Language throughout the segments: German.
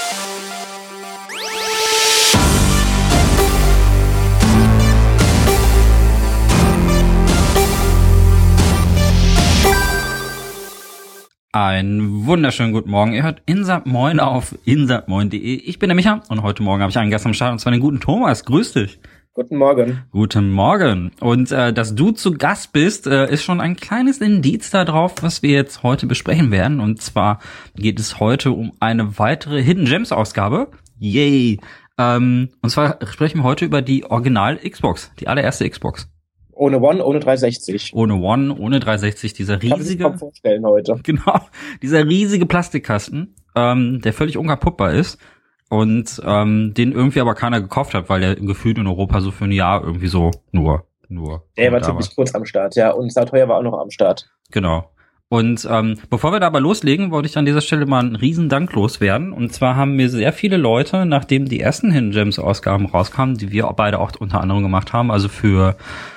Einen wunderschönen guten Morgen. Ihr hört Insert Moin auf insert-moin.de. Ich bin der Micha und heute Morgen habe ich einen Gast am Start, und zwar den guten Thomas. Grüß dich. Guten Morgen. Guten Morgen. Und dass du zu Gast bist, ist schon ein kleines Indiz darauf, was wir jetzt heute besprechen werden. Und zwar geht es heute um eine weitere Hidden Gems Ausgabe. Yay. Und zwar sprechen wir heute über die Original Xbox, die allererste Xbox. Ohne One, ohne 360. Ohne One, ohne 360, dieser riesige. Kann ich mir vorstellen heute. Genau, dieser riesige Plastikkasten, der völlig unkaputtbar ist und den irgendwie aber keiner gekauft hat, weil der gefühlt in Europa so für ein Jahr irgendwie so nur. Der war ziemlich kurz am Start, ja, und Sauteuer war auch noch am Start. Genau. Und bevor wir da aber loslegen, wollte ich an dieser Stelle mal einen riesen Dank loswerden. Und zwar haben mir sehr viele Leute, nachdem die ersten Hidden Gems Ausgaben rauskamen, die wir beide auch unter anderem gemacht haben, also für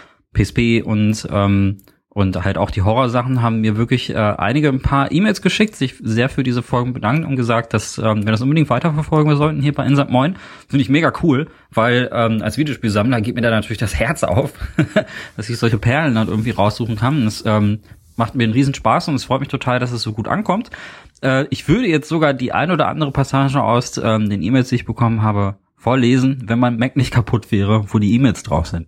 PSP und halt auch die Horrorsachen, haben mir wirklich ein paar E-Mails geschickt, sich sehr für diese Folgen bedankt und gesagt, dass wir das unbedingt weiterverfolgen sollten hier bei Insert Moin. Finde ich mega cool, weil als Videospielsammler geht mir da natürlich das Herz auf, dass ich solche Perlen halt irgendwie raussuchen kann. Das macht mir einen riesen Spaß und es freut mich total, dass es so gut ankommt. Ich würde jetzt sogar die ein oder andere Passage aus den E-Mails, die ich bekommen habe, vorlesen, wenn mein Mac nicht kaputt wäre, wo die E-Mails drauf sind.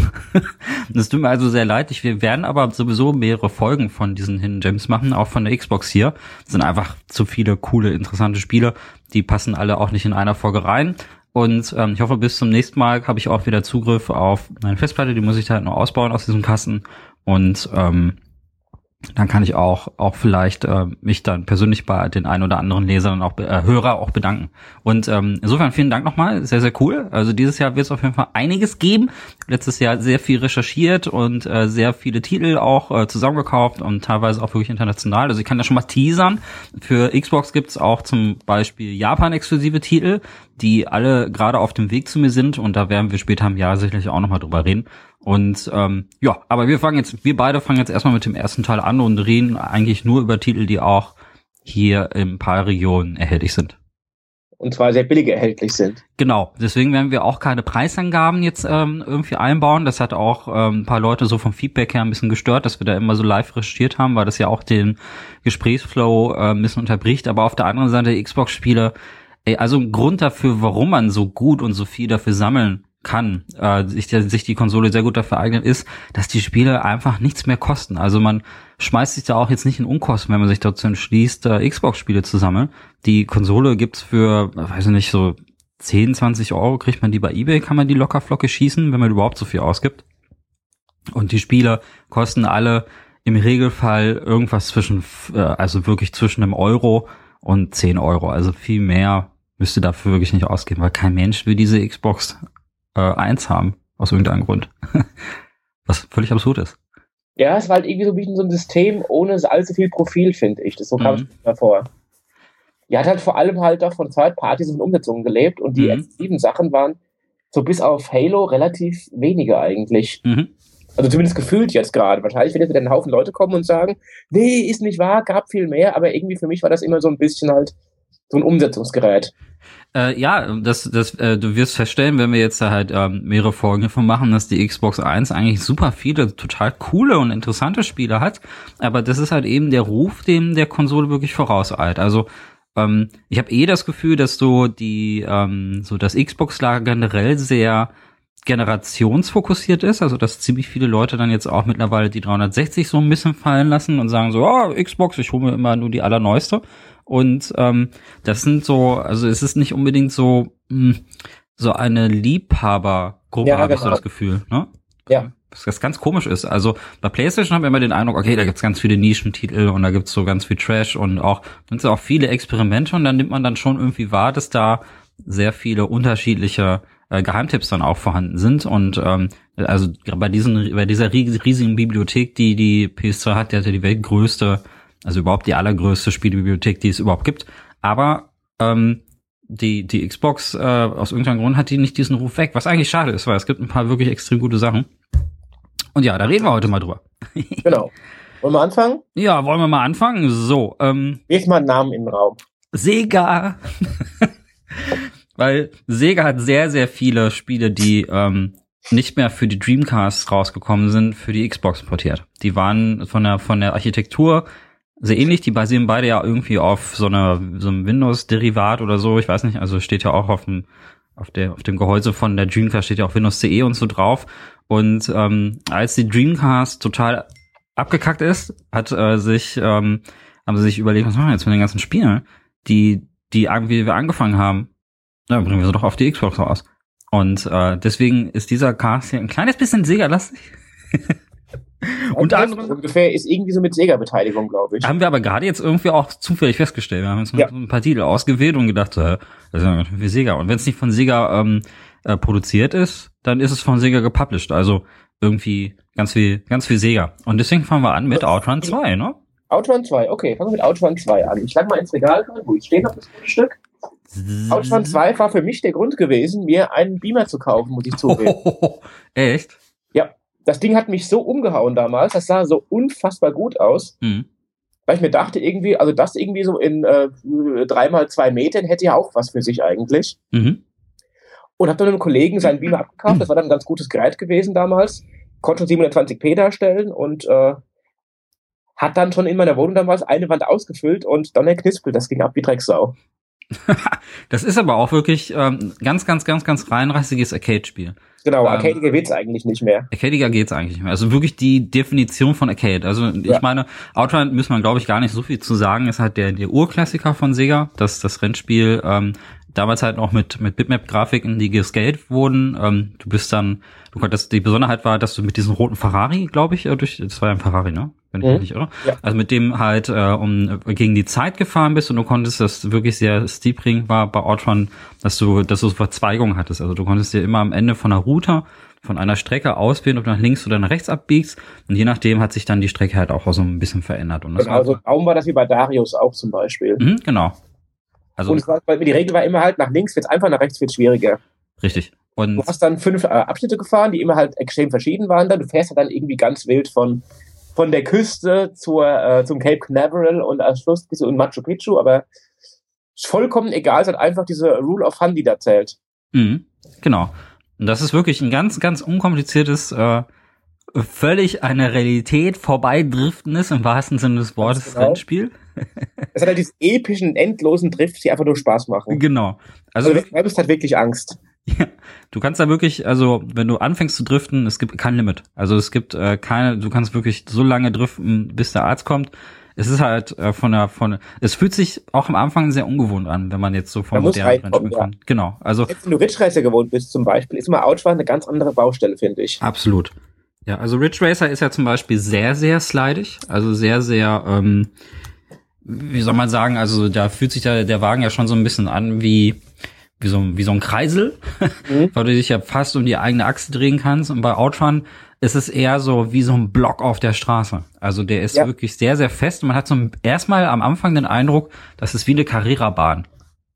Das tut mir also sehr leid. Wir werden aber sowieso mehrere Folgen von diesen Hidden Gems machen, auch von der Xbox hier. Das sind einfach zu viele coole, interessante Spiele. Die passen alle auch nicht in einer Folge rein. Und ich hoffe, bis zum nächsten Mal habe ich auch wieder Zugriff auf meine Festplatte. Die muss ich halt noch ausbauen aus diesem Kasten. Und dann kann ich auch vielleicht mich dann persönlich bei den ein oder anderen Lesern auch Hörer auch bedanken. Und insofern vielen Dank nochmal, sehr, sehr cool. Also dieses Jahr wird es auf jeden Fall einiges geben. Letztes Jahr sehr viel recherchiert und sehr viele Titel auch zusammengekauft und teilweise auch wirklich international. Also ich kann da schon mal teasern. Für Xbox gibt's auch zum Beispiel Japan-exklusive Titel, die alle gerade auf dem Weg zu mir sind, und da werden wir später im Jahr sicherlich auch nochmal drüber reden. Und aber wir beide fangen jetzt erstmal mit dem ersten Teil an und reden eigentlich nur über Titel, die auch hier in ein paar Regionen erhältlich sind. Und zwar sehr billig erhältlich sind. Genau, deswegen werden wir auch keine Preisangaben jetzt irgendwie einbauen. Das hat auch ein paar Leute so vom Feedback her ein bisschen gestört, dass wir da immer so live recherchiert haben, weil das ja auch den Gesprächsflow ein bisschen unterbricht. Aber auf der anderen Seite Xbox-Spiele, also ein Grund dafür, warum man so gut und so viel dafür sammeln kann, sich die Konsole sehr gut dafür eignet, ist, dass die Spiele einfach nichts mehr kosten. Also man schmeißt sich da auch jetzt nicht in Unkosten, wenn man sich dazu entschließt, Xbox-Spiele zu sammeln. Die Konsole gibt's für, weiß ich nicht, so 10, 20 Euro kriegt man die bei eBay, kann man die locker flocke schießen, wenn man überhaupt so viel ausgibt. Und die Spiele kosten alle im Regelfall irgendwas zwischen einem Euro und 10 Euro. Also viel mehr müsste dafür wirklich nicht ausgeben, weil kein Mensch will diese Xbox 1 haben, aus irgendeinem Grund. Was völlig absurd ist. Ja, es war halt irgendwie so ein bisschen so ein System ohne allzu viel Profil, finde ich. Das so kam es mir vor. Die hat halt vor allem halt auch von Third-Parties und Umsetzungen gelebt, und die exklusiven Sachen waren so bis auf Halo relativ wenige eigentlich. Also zumindest gefühlt jetzt gerade. Wahrscheinlich wird jetzt wieder ein Haufen Leute kommen und sagen, nee, ist nicht wahr, gab viel mehr, aber irgendwie für mich war das immer so ein bisschen halt so ein Umsetzungsgerät. Du wirst feststellen, wenn wir jetzt da halt mehrere Folgen davon machen, dass die Xbox 1 eigentlich super viele total coole und interessante Spiele hat, aber das ist halt eben der Ruf, dem der Konsole wirklich vorauseilt. Also ich habe das Gefühl, dass so das Xbox-Lager generell sehr generationsfokussiert ist, also dass ziemlich viele Leute dann jetzt auch mittlerweile die 360 so ein bisschen fallen lassen und sagen so, Xbox, ich hole mir immer nur die allerneueste. Und das sind so, also es ist nicht unbedingt so eine Liebhabergruppe, ja, habe ich so das Gefühl, ne? Ja. Was ganz komisch ist. Also bei PlayStation haben wir immer den Eindruck, okay, da gibt's ganz viele Nischentitel und da gibt's so ganz viel Trash und dann sind auch viele Experimente, und dann nimmt man dann schon irgendwie wahr, dass da sehr viele unterschiedliche Geheimtipps dann auch vorhanden sind. Und also bei dieser riesigen Bibliothek, die PS2 hat, die hat ja die weltgrößte, also überhaupt die allergrößte Spielebibliothek, die es überhaupt gibt. Aber die Xbox, aus irgendeinem Grund hat die nicht diesen Ruf weg, was eigentlich schade ist, weil es gibt ein paar wirklich extrem gute Sachen. Und ja, da reden wir heute mal drüber. Genau. Wollen wir anfangen? Ja, wollen wir mal anfangen? So, Wirf mal einen Namen in den Raum. Sega. weil Sega hat sehr, sehr viele Spiele, die nicht mehr für die Dreamcast rausgekommen sind, für die Xbox portiert. Die waren von der Architektur sehr ähnlich, die basieren beide ja irgendwie auf so einem Windows-Derivat oder so, ich weiß nicht, also steht ja auch auf dem Gehäuse von der Dreamcast steht ja auch Windows CE und so drauf. Und als die Dreamcast total abgekackt ist, haben sie sich überlegt, was machen wir jetzt mit den ganzen Spielen, die irgendwie wir angefangen haben. Na, bringen wir sie doch auf die Xbox raus. Und deswegen ist dieser Cast hier ein kleines bisschen Sega-lastig. Unter anderem ungefähr ist irgendwie so mit Sega-Beteiligung, glaube ich. Haben wir aber gerade jetzt irgendwie auch zufällig festgestellt. Wir haben uns ein paar Titel ausgewählt und gedacht, das ist ja wie Sega. Und wenn es nicht von Sega produziert ist, dann ist es von Sega gepublished. Also irgendwie ganz viel Sega. Und deswegen fangen wir an mit Outrun 2, ne? Outrun 2, okay, fangen wir mit Outrun 2 an. Ich schlag mal ins Regal, wo ich stehe, noch das Stück. Outrun 2 war für mich der Grund gewesen, mir einen Beamer zu kaufen, muss ich zugeben. Echt? Ja. Das Ding hat mich so umgehauen damals, das sah so unfassbar gut aus, weil ich mir dachte irgendwie, also das irgendwie so in 3x2 Metern hätte ja auch was für sich eigentlich. Und habe dann einem Kollegen seinen Beamer abgekauft, das war dann ein ganz gutes Gerät gewesen damals, konnte schon 720p darstellen und hat dann schon in meiner Wohnung damals eine Wand ausgefüllt und dann der Knispel, das ging ab wie Drecksau. Das ist aber auch wirklich ganz reinrassiges Arcade-Spiel. Genau, arcadiger geht's eigentlich nicht mehr. Arcadiger geht's eigentlich nicht mehr. Also wirklich die Definition von Arcade. Also ich meine, Outrun muss man, glaube ich, gar nicht so viel zu sagen. Ist halt der Urklassiker von Sega. Das Rennspiel, damals halt noch mit Bitmap-Grafiken, die gescaled wurden. Die Besonderheit war, dass du mit diesem roten Ferrari, glaube ich, das war ja ein Ferrari, ne? Wenn ich mich nicht irre. Ja. Also mit dem halt gegen die Zeit gefahren bist und du konntest das wirklich sehr steep bringen, war bei Outrun, dass du Verzweigungen hattest. Also du konntest dir immer am Ende von einer Route, von einer Strecke auswählen, ob du nach links oder nach rechts abbiegst. Und je nachdem hat sich dann die Strecke halt auch so ein bisschen verändert. Und das genau, also kaum war das wie bei Darius auch zum Beispiel. Genau. Also, und die Regel war immer halt, nach links wird's einfach, nach rechts wird's schwieriger. Richtig. Und du hast dann 5 Abschnitte gefahren, die immer halt extrem verschieden waren. Du fährst halt dann irgendwie ganz wild von der Küste zum Cape Canaveral und als Schluss bist du in Machu Picchu, aber ist vollkommen egal, es hat einfach diese Rule of Fun, die da zählt. Genau. Und das ist wirklich ein ganz unkompliziertes, völlig an der Realität vorbeidriftendes, im wahrsten Sinne des Wortes, Rennspiel. Es hat halt diesen epischen, endlosen Drift, die einfach nur Spaß machen. Genau. Also du hast halt wirklich Angst. Ja, du kannst da wirklich, also wenn du anfängst zu driften, es gibt kein Limit. Also es gibt du kannst wirklich so lange driften, bis der Arzt kommt. Es ist halt es fühlt sich auch am Anfang sehr ungewohnt an, wenn man jetzt so vom modernen Rennspiel kommt. Genau. Also jetzt, wenn du Ridge Racer gewohnt bist zum Beispiel, ist mal Outrun eine ganz andere Baustelle, finde ich. Absolut. Ja, also Ridge Racer ist ja zum Beispiel sehr, sehr slidig, also sehr, sehr, wie soll man sagen, also da fühlt sich der Wagen ja schon so ein bisschen an wie so ein Kreisel, weil du dich ja fast um die eigene Achse drehen kannst. Und bei Outrun ist es eher so wie so ein Block auf der Straße. Also der ist wirklich sehr, sehr fest. Und man hat so erstmal am Anfang den Eindruck, das ist wie eine Carrera-Bahn.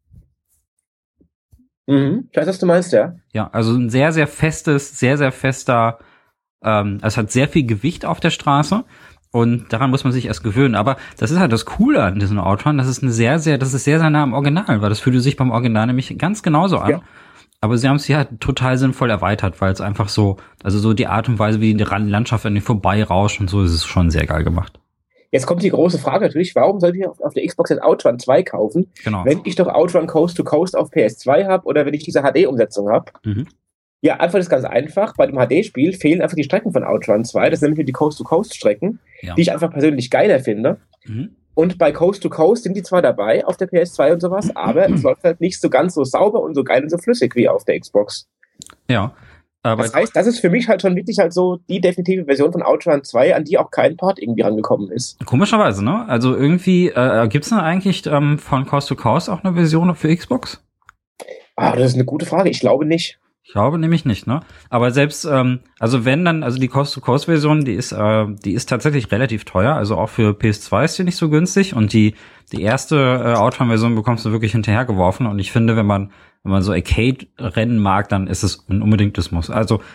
Ich weiß, was du meinst, ja. Ja, also ein sehr, sehr festes, sehr, sehr fester, es hat sehr viel Gewicht auf der Straße. Und daran muss man sich erst gewöhnen. Aber das ist halt das Coole an diesem Outrun. Das ist sehr, sehr nah am Original, weil das fühlte sich beim Original nämlich ganz genauso an. Ja. Aber sie haben es hier halt total sinnvoll erweitert, weil es einfach so die Art und Weise, wie die Landschaft an dir vorbeirauscht und so, ist es schon sehr geil gemacht. Jetzt kommt die große Frage natürlich, warum sollte ich auf der Xbox jetzt Outrun 2 kaufen, wenn ich doch Outrun Coast to Coast auf PS2 habe oder wenn ich diese HD-Umsetzung habe? Ja, einfach das ganz einfach. Bei dem HD-Spiel fehlen einfach die Strecken von Outrun 2. Das sind nämlich die Coast-to-Coast-Strecken, die ich einfach persönlich geiler finde. Und bei Coast-to-Coast sind die zwar dabei auf der PS2 und sowas, aber es läuft halt nicht so ganz so sauber und so geil und so flüssig wie auf der Xbox. Ja. Aber das heißt, das ist für mich halt schon wirklich halt so die definitive Version von Outrun 2, an die auch kein Port irgendwie rangekommen ist. Komischerweise, ne? Also irgendwie, gibt's denn eigentlich von Coast-to-Coast auch eine Version für Xbox? Das ist eine gute Frage. Ich glaube nicht. Ich glaube nämlich nicht, ne? Aber selbst, also wenn dann, also die Coast-to-Coast-Version, die ist tatsächlich relativ teuer, also auch für PS2 ist die nicht so günstig und die erste Outrun-Version bekommst du wirklich hinterhergeworfen und ich finde, wenn man so Arcade-Rennen mag, dann ist es ein unbedingtes Muss. Also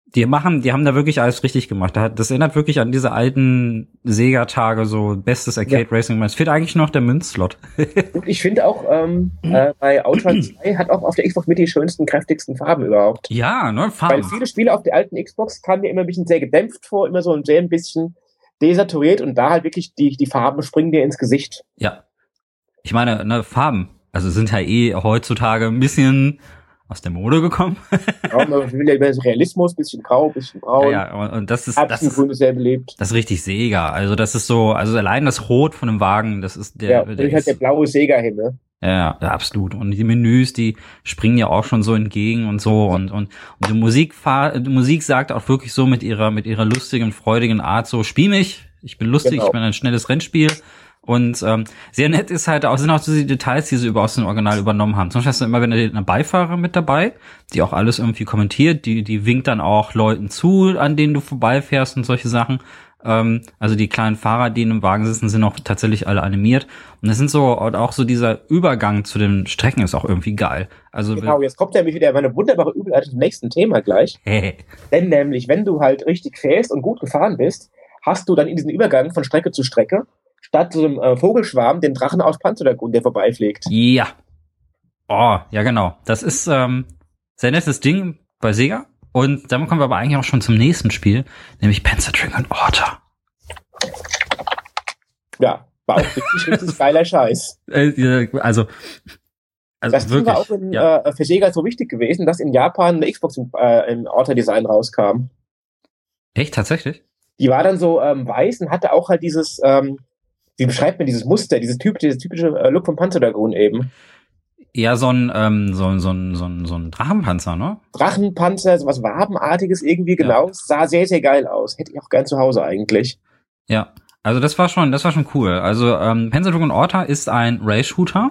Die haben da wirklich alles richtig gemacht. Das erinnert wirklich an diese alten Sega-Tage, so bestes Arcade-Racing. Es fehlt eigentlich noch der Münzslot. Und ich finde auch, bei Outrun 2 hat auch auf der Xbox mit die schönsten, kräftigsten Farben überhaupt. Ja, ne, Farben. Weil viele Spiele auf der alten Xbox kamen mir immer ein bisschen sehr gedämpft vor, immer so ein sehr ein bisschen desaturiert und da halt wirklich die Farben springen dir ins Gesicht. Ja. Ich meine, ne, Farben, also sind ja heutzutage ein bisschen aus der Mode gekommen. Ja, man will ja über Realismus, bisschen grau, bisschen braun. Ja, und das ist sehr belebt. Das ist richtig Sega. Also das ist so, also allein das Rot von dem Wagen, das ist der. Ja, der halt der blaue Sega-Himmel. Ja, absolut. Und die Menüs, die springen ja auch schon so entgegen und so und die Musik sagt auch wirklich so mit ihrer lustigen, freudigen Art so, spiel mich, ich bin lustig, Ich bin ein schnelles Rennspiel. Und sehr nett ist halt auch, sind auch so die Details, die sie aus dem Original übernommen haben. Zum Beispiel hast du immer eine Beifahrer mit dabei, die auch alles irgendwie kommentiert, die winkt dann auch Leuten zu, an denen du vorbeifährst und solche Sachen. Also die kleinen Fahrer, die in dem Wagen sitzen, sind auch tatsächlich alle animiert. Und das sind so, auch so dieser Übergang zu den Strecken ist auch irgendwie geil. Also genau, jetzt kommt nämlich wieder meine wunderbare Überleitung zum nächsten Thema gleich. Denn nämlich, wenn du halt richtig fährst und gut gefahren bist, hast du dann in diesem Übergang von Strecke zu Strecke statt so einem Vogelschwarm den Drachen aus Panzerdragoon, der vorbeifliegt. Ja. Oh, ja genau. Das ist sehr nettes Ding bei Sega. Und damit kommen wir aber eigentlich auch schon zum nächsten Spiel, nämlich Panzer Dragoon Orta. Ja, war auch richtig geiler Scheiß. Also das wirklich, war auch für Sega so wichtig gewesen, dass in Japan eine Xbox im Orta-Design rauskam. Echt, tatsächlich? Die war dann so weiß und hatte auch halt dieses wie beschreibt man dieses Muster, dieses typische Look vom Panzerdragoon eben? Ja, so ein Drachenpanzer, ne? Drachenpanzer, sowas Wabenartiges irgendwie, genau. Ja. Sah sehr, sehr geil aus. Hätte ich auch gern zu Hause eigentlich. Ja, also das war schon cool. Also Panzer Dragoon Orta ist ein Rail-Shooter.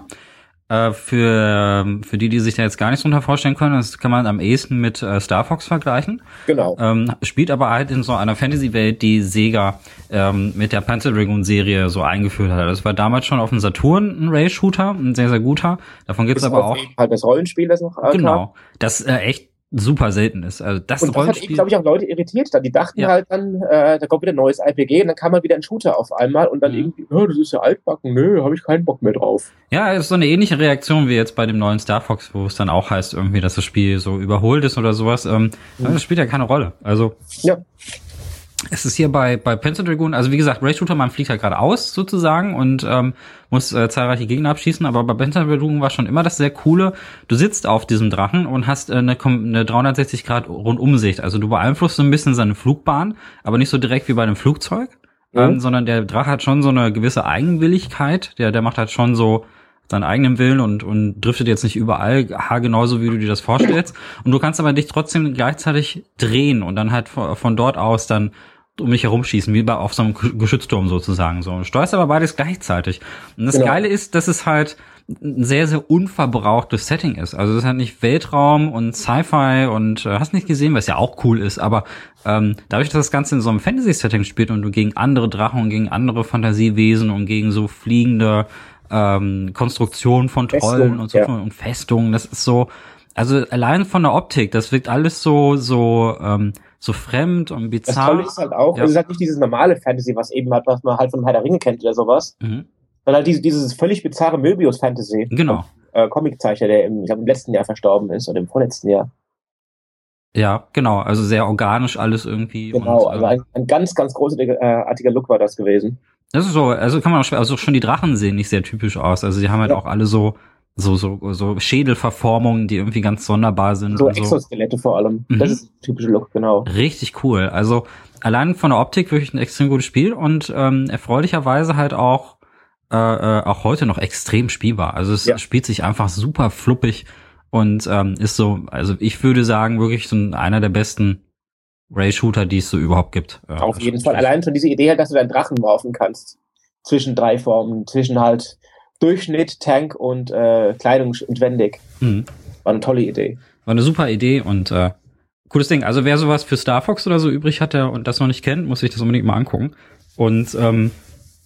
Für die sich da jetzt gar nichts drunter vorstellen können, das kann man am ehesten mit Star Fox vergleichen. Genau. Spielt aber halt in so einer Fantasy-Welt, die Sega mit der Panzer Dragoon-Serie so eingeführt hat. Das war damals schon auf dem Saturn ein Rail-Shooter, ein sehr, sehr guter. Davon gibt's aber auch halt das Rollenspiel, das noch genau, das echt super selten ist. Also das und das hat, glaube ich, auch Leute irritiert. Die dachten halt dann, da kommt wieder ein neues RPG und dann kam mal wieder ein Shooter auf einmal und dann irgendwie, das ist ja altbacken, habe ich keinen Bock mehr drauf. Ja, ist so eine ähnliche Reaktion wie jetzt bei dem neuen Star Fox, wo es dann auch heißt irgendwie, dass das Spiel so überholt ist oder sowas. Das spielt ja keine Rolle. Also ja. Es ist hier bei Panzer Dragoon, also wie gesagt, Rail Shooter, man fliegt halt gerade aus sozusagen und muss zahlreiche Gegner abschießen, aber bei Panzer Dragoon war schon immer das sehr Coole. Du sitzt auf diesem Drachen und hast eine 360 Grad Rundumsicht, also du beeinflusst so ein bisschen seine Flugbahn, aber nicht so direkt wie bei einem Flugzeug, sondern der Drache hat schon so eine gewisse Eigenwilligkeit, der macht halt schon so seinen eigenen Willen und driftet jetzt nicht überall genauso, wie du dir das vorstellst. Und du kannst aber dich trotzdem gleichzeitig drehen und dann halt von dort aus dann um dich herumschießen, wie auf so einem Geschützturm sozusagen. So, du steuerst aber beides gleichzeitig. Und das Geile ist, dass es halt ein sehr, sehr unverbrauchtes Setting ist. Also es ist halt nicht Weltraum und Sci-Fi und hast nicht gesehen, was ja auch cool ist, aber dadurch, dass das Ganze in so einem Fantasy-Setting spielt und du gegen andere Drachen und gegen andere Fantasiewesen und gegen so fliegende Konstruktionen von Trollen und so und Festungen, das ist so, also allein von der Optik, das wirkt alles so fremd und bizarr. Das Tolle ist halt auch, es ist halt nicht dieses normale Fantasy, was eben halt, was man halt von Herr der Ringe kennt oder sowas, sondern halt dieses völlig bizarre Möbius-Fantasy. Genau. Comiczeichner, der im letzten Jahr verstorben ist oder im vorletzten Jahr. Ja, genau, also sehr organisch alles irgendwie. Genau, und, also ein ganz, ganz großartiger Look war das gewesen. Das ist so, also kann man auch also schon die Drachen sehen nicht sehr typisch aus. Also die haben halt auch alle so Schädelverformungen, die irgendwie ganz sonderbar sind. So Exoskelette vor allem. Das ist der typische Look, genau. Richtig cool. Also allein von der Optik wirklich ein extrem gutes Spiel und erfreulicherweise halt auch heute noch extrem spielbar. Also es spielt sich einfach super fluppig und ist so, also ich würde sagen, wirklich so einer der besten Rail-Shooter, die es so überhaupt gibt. Auf jeden Fall. Allein schon diese Idee halt, dass du deinen Drachen morphen kannst. Zwischen 3 Formen, zwischen halt Durchschnitt, Tank und Kleidung entwendig. War eine tolle Idee. War eine super Idee und cooles Ding. Also wer sowas für Star Fox oder so übrig hat und das noch nicht kennt, muss sich das unbedingt mal angucken. Und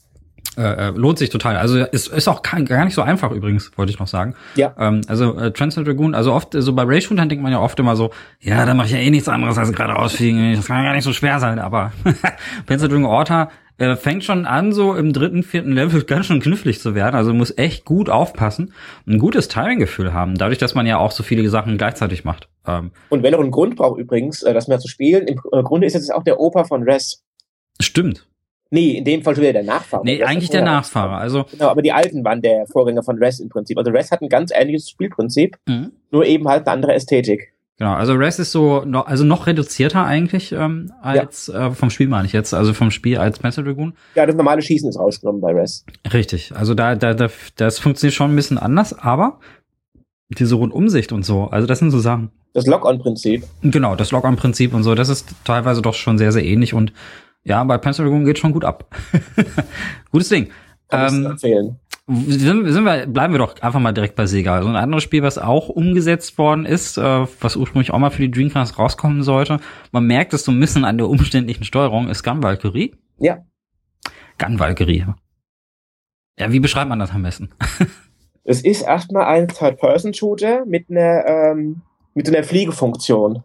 Lohnt sich total. Also ist auch gar nicht so einfach übrigens, wollte ich noch sagen. Ja. Transcend Dragoon, also oft, so bei Rail-Shootern denkt man ja oft immer so, ja, da mache ich ja eh nichts anderes als geradeaus fliegen, das kann ja gar nicht so schwer sein, aber Panzer Dragoon Orta fängt schon an, so im 3., 4. Level ganz schön knifflig zu werden, also muss echt gut aufpassen, ein gutes Timing-Gefühl haben, dadurch, dass man ja auch so viele Sachen gleichzeitig macht. Und wenn er einen Grund braucht übrigens, das mehr zu spielen, im Grunde ist es auch der Opa von Res. Stimmt. Nee, in dem Fall schon wieder der Nachfahre. Nee, eigentlich der Nachfahre. Also genau, aber die alten waren der Vorgänger von Res im Prinzip. Also Res hat ein ganz ähnliches Spielprinzip, nur eben halt eine andere Ästhetik. Genau, also Res ist so noch reduzierter eigentlich als vom Spiel meine ich jetzt, also vom Spiel als Panzer Dragoon. Ja, das normale Schießen ist rausgenommen bei Res. Richtig, also das funktioniert schon ein bisschen anders, aber diese Rundumsicht und so, also das sind so Sachen. Das Lock-on-Prinzip. Genau, das Lock-on-Prinzip und so, das ist teilweise doch schon sehr, sehr ähnlich und ja, bei Panzer Dragoon geht schon gut ab. Gutes Ding. Kann ich empfehlen. Bleiben wir doch einfach mal direkt bei Sega. Also ein anderes Spiel, was auch umgesetzt worden ist, was ursprünglich auch mal für die Dreamcast rauskommen sollte. Man merkt es so ein bisschen an der umständlichen Steuerung, ist Gun Valkyrie. Ja. Gun Valkyrie. Ja, wie beschreibt man das am besten? Es ist erstmal ein Third-Person-Shooter mit einer Fliegefunktion.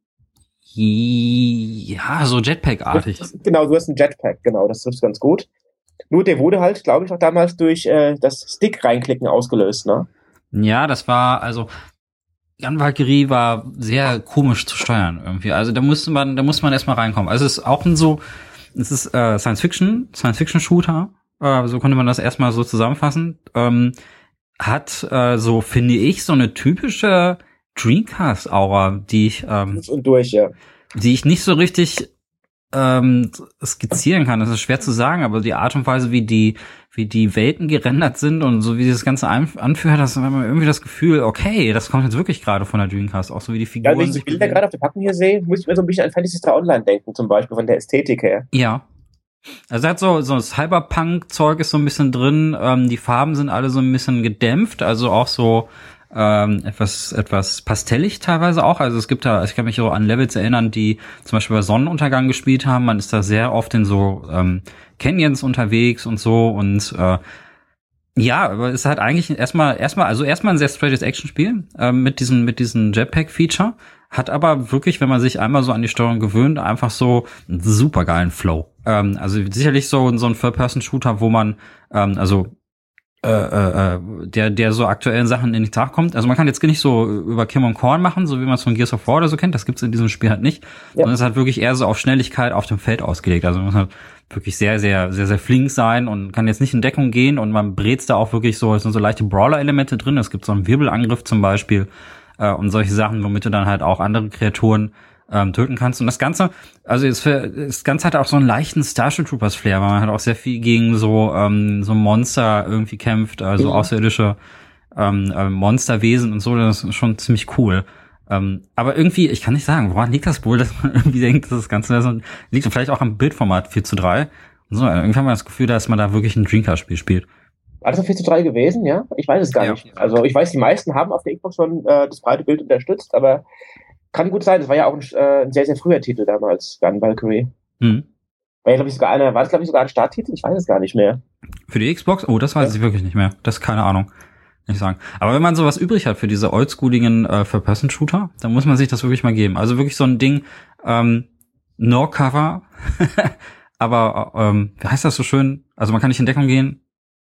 Ja, so Jetpack-artig. Genau, du hast einen Jetpack, genau, das trifft ganz gut. Nur der wurde halt, glaube ich, auch damals durch das Stick-Reinklicken ausgelöst, ne? Ja, das war, also Gun Valkyrie war sehr komisch zu steuern irgendwie. Also da muss man erstmal reinkommen. Also es ist auch es ist Science-Fiction-Shooter, so konnte man das erstmal so zusammenfassen. Hat, so finde ich, so eine typische Dreamcast-Aura, die ich die ich nicht so richtig skizzieren kann. Das ist schwer zu sagen, aber die Art und Weise, wie die Welten gerendert sind und so wie das Ganze anfühlt, das hat man irgendwie das Gefühl, okay, das kommt jetzt wirklich gerade von der Dreamcast, auch so wie die Figuren. Ja, wenn ich die Bilder gerade auf der Packung hier sehe, muss ich mir so ein bisschen an Fantasy Star Online denken, zum Beispiel von der Ästhetik her. Ja. Also er hat so Cyberpunk-Zeug ist so ein bisschen drin, die Farben sind alle so ein bisschen gedämpft, also auch so etwas pastellig teilweise auch. Also es gibt da, ich kann mich so an Levels erinnern, die zum Beispiel bei Sonnenuntergang gespielt haben. Man ist da sehr oft in so Canyons unterwegs und so und ja, aber es ist halt eigentlich erstmal ein sehr straightes Actionspiel mit diesem Jetpack-Feature. Hat aber wirklich, wenn man sich einmal so an die Steuerung gewöhnt, einfach so einen super geilen Flow. Also sicherlich so ein Third-Person-Shooter, wo man der so aktuellen Sachen in die Tat kommt. Also man kann jetzt nicht so über Kim und Korn machen, so wie man es von Gears of War oder so kennt. Das gibt's in diesem Spiel halt nicht. Ja. Sondern es ist halt wirklich eher so auf Schnelligkeit auf dem Feld ausgelegt. Also man muss halt wirklich sehr, sehr, sehr, sehr flink sein und kann jetzt nicht in Deckung gehen und man brätst da auch wirklich so, es sind so leichte Brawler-Elemente drin. Es gibt so einen Wirbelangriff zum Beispiel und solche Sachen, womit du dann halt auch andere Kreaturen töten kannst. Und das Ganze, also das Ganze hat auch so einen leichten Starship Troopers Flair, weil man halt auch sehr viel gegen so Monster irgendwie kämpft, also außerirdische Monsterwesen und so, das ist schon ziemlich cool. Aber irgendwie, ich kann nicht sagen, woran liegt das wohl, dass man irgendwie denkt, dass das Ganze liegt vielleicht auch am Bildformat 4:3. Und so, irgendwie haben wir das Gefühl, dass man da wirklich ein Dreamcast-Spiel spielt. War das auf 4:3 gewesen, ja? Ich weiß es gar nicht. Also ich weiß, die meisten haben auf der Xbox schon das breite Bild unterstützt, aber kann gut sein, das war ja auch ein sehr, sehr früher Titel damals, Gun Valkyrie. War das sogar ein Starttitel? Ich weiß es gar nicht mehr. Für die Xbox? Oh, das weiß ich wirklich nicht mehr. Das ist keine Ahnung. Nicht sagen. Aber wenn man sowas übrig hat für diese oldschooligen Third-Person-Shooter, dann muss man sich das wirklich mal geben. Also wirklich so ein Ding, no Cover, aber wie heißt das so schön? Also man kann nicht in Deckung gehen,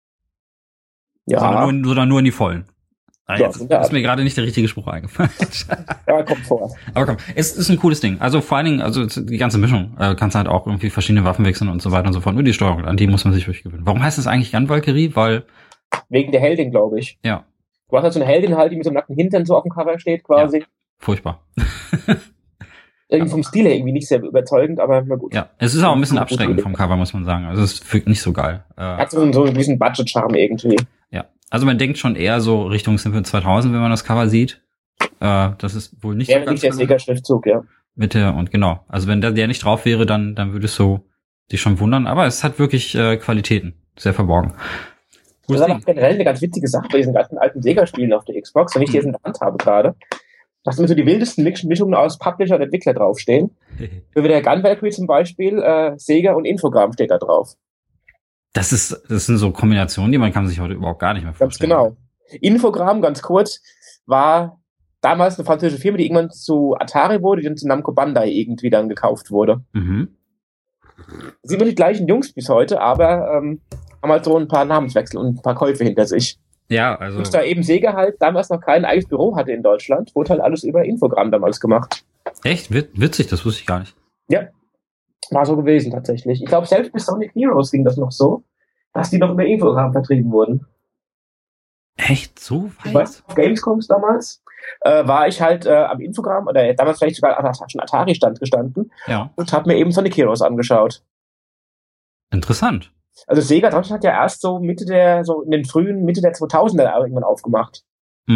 sondern nur in die Vollen. Jetzt ist mir gerade nicht der richtige Spruch eingefallen. Ja, kommt vor. Aber komm, es ist ein cooles Ding. Also vor allen Dingen, also die ganze Mischung. Kannst halt auch irgendwie verschiedene Waffen wechseln und so weiter und so fort. Nur die Steuerung, an die muss man sich wirklich gewöhnen. Warum heißt es eigentlich Gun Valkyrie? Wegen der Heldin, glaube ich. Ja. Du hast halt so eine Heldin halt, die mit so einem nackten Hintern so auf dem Cover steht quasi. Ja. Furchtbar. Irgendwie vom Stil her irgendwie nicht sehr überzeugend, aber na gut. Ja, es ist auch ein bisschen abschreckend vom Cover, muss man sagen. Also es wirkt nicht so geil. Hat so einen gewissen Budget-Charme irgendwie. Ja. Also man denkt schon eher so Richtung Simple 2000, wenn man das Cover sieht. Das ist wohl nicht so ganz nicht der Sega-Schriftzug, ja. Mitte und genau. Also wenn der nicht drauf wäre, dann würdest du dich schon wundern. Aber es hat wirklich Qualitäten. Sehr verborgen. Das ist aber generell eine ganz witzige Sache bei diesen ganzen alten Sega-Spielen auf der Xbox, wenn ich die jetzt in der Hand habe gerade. Dass immer so die wildesten Mischungen aus Publisher und Entwickler draufstehen. Für der Gun Valkyrie zum Beispiel, Sega und Infogramm steht da drauf. Das sind so Kombinationen, die man kann sich heute überhaupt gar nicht mehr vorstellen. Ganz genau. Infogramm, ganz kurz, war damals eine französische Firma, die irgendwann zu Atari wurde, die dann zu Namco Bandai irgendwie dann gekauft wurde. Sind wir die gleichen Jungs bis heute, aber haben halt so ein paar Namenswechsel und ein paar Käufe hinter sich. Ja, also. Und da eben Sega halt damals noch kein eigenes Büro hatte in Deutschland, wurde halt alles über Infogramm damals gemacht. Echt? Witzig, das wusste ich gar nicht. Ja, war so gewesen tatsächlich. Ich glaube, selbst bis Sonic Heroes ging das noch so, dass die noch über Infogramm vertrieben wurden. Echt? So weit? Ich weiß, auf Gamescoms damals war ich halt am Infogramm, oder damals vielleicht sogar schon Atari-Stand gestanden, und habe mir eben Sonic Heroes angeschaut. Interessant. Also Sega Deutschland hat ja erst so in den frühen Mitte der 2000er irgendwann aufgemacht.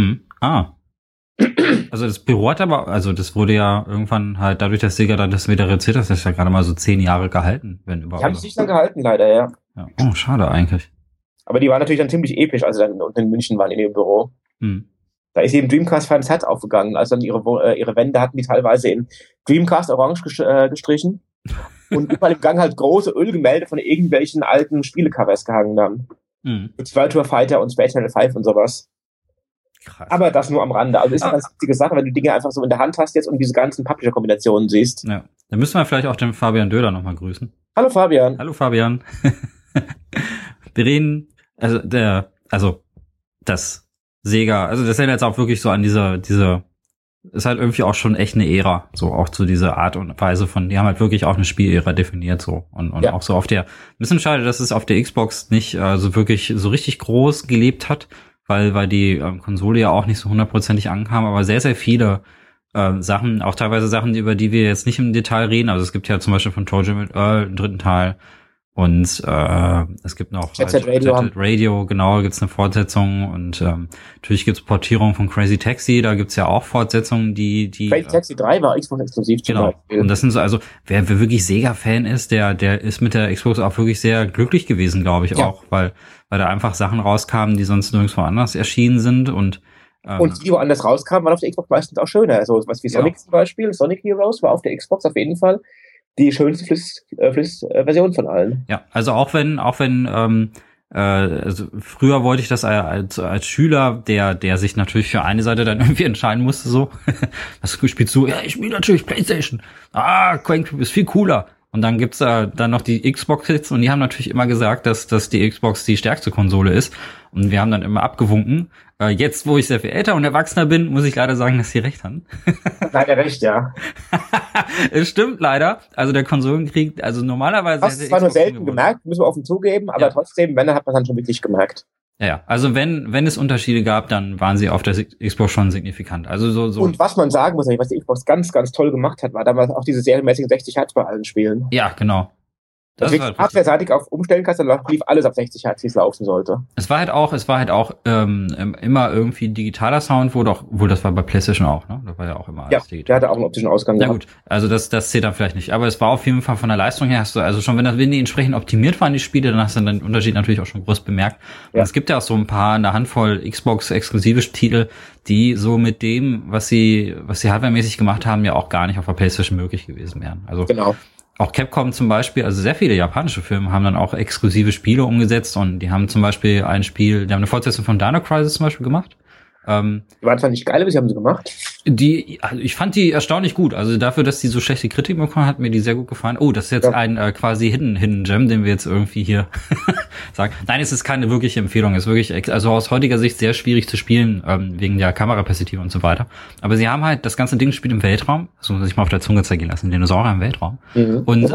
Also das Büro hat aber, also das wurde ja irgendwann halt dadurch, dass Sega dann das wieder reduziert hat, das ist ja gerade mal so 10 Jahre gehalten, wenn überhaupt. Die haben es nicht lang gehalten, leider, ja. Oh, schade eigentlich. Aber die waren natürlich dann ziemlich episch, als sie dann in München waren in ihrem Büro. Da ist eben Dreamcast Fans Herz aufgegangen. Also dann ihre Wände hatten die teilweise in Dreamcast Orange gestrichen. Und überall im Gang halt große Ölgemälde von irgendwelchen alten Spielecovers gehangen haben. Mit Virtua Fighter und Space Channel 5 und sowas. Krass. Aber das nur am Rande. Also ist eine ganz wichtige Sache, wenn du Dinge einfach so in der Hand hast jetzt und diese ganzen Publisher-Kombinationen siehst. Ja. Dann müssen wir vielleicht auch den Fabian Döhler nochmal grüßen. Hallo Fabian. Hallo Fabian. Wir reden, das Sega, also das ist ja jetzt auch wirklich so an diese ist halt irgendwie auch schon echt eine Ära, so auch zu dieser Art und Weise von, die haben halt wirklich auch eine Spielära definiert, so und auch so auf der, ein bisschen schade, dass es auf der Xbox nicht so wirklich so richtig groß gelebt hat, weil die Konsole ja auch nicht so hundertprozentig ankam, aber sehr, sehr viele Sachen, auch teilweise Sachen, über die wir jetzt nicht im Detail reden, also es gibt ja zum Beispiel von Trojan mit Earl, den dritten Teil, und es gibt noch Jet Set Radio, genau, gibt's eine Fortsetzung, und natürlich gibt's Portierungen von Crazy Taxi, da gibt's ja auch Fortsetzungen, die Crazy Taxi 3 war Xbox exklusiv zum Beispiel. Und das sind so, also wer wirklich Sega-Fan ist, der ist mit der Xbox auch wirklich sehr glücklich gewesen, glaube ich, auch, weil da einfach Sachen rauskamen, die sonst nirgendwo anders erschienen sind, und die woanders rauskamen, waren auf der Xbox meistens auch schöner. Also was wie Sonic zum Beispiel, Sonic Heroes war auf der Xbox auf jeden Fall die schönste Version von allen. Ja, also auch wenn also früher wollte ich das als Schüler, der sich natürlich für eine Seite dann irgendwie entscheiden musste, so, was spielst du? Ja, ich spiele natürlich PlayStation. Quake ist viel cooler. Und dann gibt's dann noch die Xbox-Hits, und die haben natürlich immer gesagt, dass die Xbox die stärkste Konsole ist. Und wir haben dann immer abgewunken. Jetzt, wo ich sehr viel älter und erwachsener bin, muss ich leider sagen, dass sie recht haben. Leider recht, ja. Es stimmt leider. Also der Konsolenkrieg, also normalerweise... Das ist zwar nur selten gemerkt, müssen wir offen zugeben, aber trotzdem, wenn, dann hat man dann schon wirklich gemerkt. Ja, also wenn es Unterschiede gab, dann waren sie auf der Xbox schon signifikant. Also so. Und was man sagen muss, was die Xbox ganz, ganz toll gemacht hat, war damals auch diese serienmäßigen 60 Hertz bei allen Spielen. Ja, genau. Das du hardware-seitig auf umstellen kannst, dann lief alles auf 60 Hertz, wie es laufen sollte. Es war halt auch immer irgendwie digitaler Sound, wohl das war bei PlayStation auch, ne? Das war ja auch immer alles digital. Der hatte auch einen optischen Ausgang. Ja gut, also das zählt dann vielleicht nicht. Aber es war auf jeden Fall von der Leistung her, hast du, also schon wenn die entsprechend optimiert waren, die Spiele, dann hast du den Unterschied natürlich auch schon groß bemerkt. Und es gibt ja auch so ein paar, eine Handvoll Xbox-exklusive Titel, die so mit dem, was sie hardwaremäßig gemacht haben, ja auch gar nicht auf der PlayStation möglich gewesen wären. Also genau. Auch Capcom zum Beispiel, also sehr viele japanische Firmen haben dann auch exklusive Spiele umgesetzt, und die haben zum Beispiel die haben eine Fortsetzung von Dino Crisis zum Beispiel gemacht. Die waren zwar nicht geil, aber sie haben sie gemacht. Ich fand die erstaunlich gut. Also dafür, dass die so schlechte Kritiken bekommen, hat mir die sehr gut gefallen. Oh, das ist jetzt ein quasi Hidden Gem, den wir jetzt irgendwie hier sagen. Nein, es ist keine wirkliche Empfehlung. Es ist wirklich, also aus heutiger Sicht sehr schwierig zu spielen, wegen der Kameraperspektive und so weiter. Aber sie haben halt, das ganze Ding spielt im Weltraum. Das muss man sich mal auf der Zunge zergehen lassen. Dinosaurier im Weltraum. Und,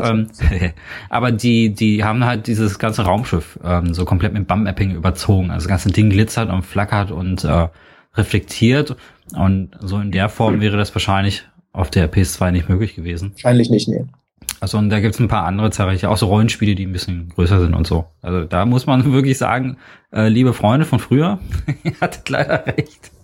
aber die haben halt dieses ganze Raumschiff, so komplett mit Bump-Mapping überzogen. Also das ganze Ding glitzert und flackert und, reflektiert, und so in der Form wäre das wahrscheinlich auf der PS2 nicht möglich gewesen. Wahrscheinlich nicht, nee. Also und da gibt's ein paar andere zahlreiche, auch so Rollenspiele, die ein bisschen größer sind und so. Also da muss man wirklich sagen, liebe Freunde von früher, ihr hattet leider recht.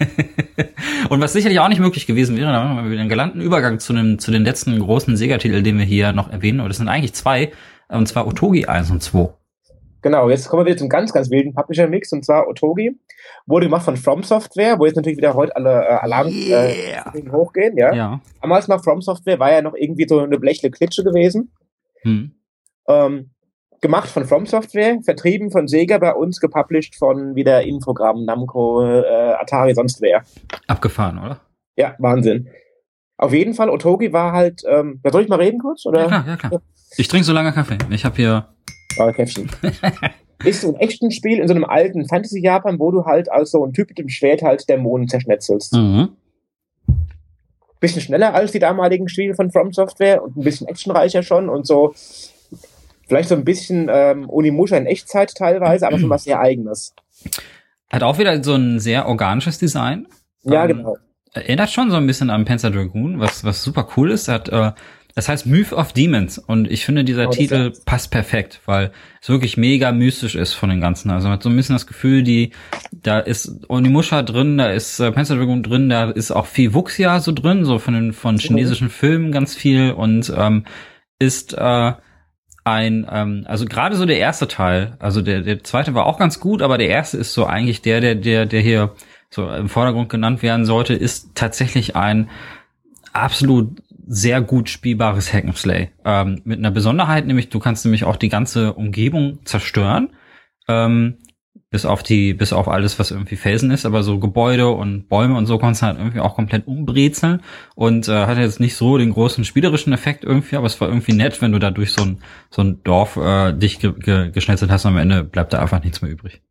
Und was sicherlich auch nicht möglich gewesen wäre, da haben wir wieder einen galanten Übergang zu den letzten großen Sega-Titel, den wir hier noch erwähnen, und das sind eigentlich zwei, und zwar Otogi 1 und 2. Genau, jetzt kommen wir wieder zum ganz, ganz wilden Publisher-Mix, und zwar Otogi. Wurde gemacht von From Software, wo jetzt natürlich wieder heute alle Alarm hochgehen, ja. Damals noch From Software war ja noch irgendwie so eine blechle Klitsche gewesen. gemacht von From Software, vertrieben von Sega, bei uns gepublished von wieder Infogramm, Namco, Atari, sonst wer. Abgefahren, oder? Ja, Wahnsinn. Auf jeden Fall, Otogi war halt, soll ich mal reden kurz? Oder? Ja, klar. Ich trinke so lange Kaffee. Ich habe hier... Käffchen. Ist so ein Action-Spiel in so einem alten Fantasy-Japan, wo du halt als so ein Typ mit dem Schwert halt Dämonen zerschnetzelst. Mhm. Bisschen schneller als die damaligen Spiele von From Software und ein bisschen actionreicher schon und so. Vielleicht so ein bisschen Onimusha in Echtzeit teilweise, aber schon was sehr Eigenes. Hat auch wieder so ein sehr organisches Design. Ja, genau. Erinnert schon so ein bisschen an Panzer Dragoon, was super cool ist. Das heißt Myth of Demons und ich finde, dieser Titel passt perfekt, weil es wirklich mega mystisch ist von den Ganzen. Also man hat so ein bisschen das Gefühl, da ist Onimusha drin, da ist Panzer Dragoon drin, da ist auch viel Wuxia so drin, so von chinesischen Filmen ganz viel und ist also gerade so der erste Teil, also der zweite war auch ganz gut, aber der erste ist so eigentlich der hier so im Vordergrund genannt werden sollte, ist tatsächlich ein absolut sehr gut spielbares Hack'n'Slay. Mit einer Besonderheit, nämlich du kannst nämlich auch die ganze Umgebung zerstören, bis auf alles, was irgendwie Felsen ist, aber so Gebäude und Bäume und so kannst du halt irgendwie auch komplett umbrezeln und hat jetzt nicht so den großen spielerischen Effekt irgendwie, aber es war irgendwie nett, wenn du da durch so ein Dorf dich geschnetzelt hast und am Ende bleibt da einfach nichts mehr übrig.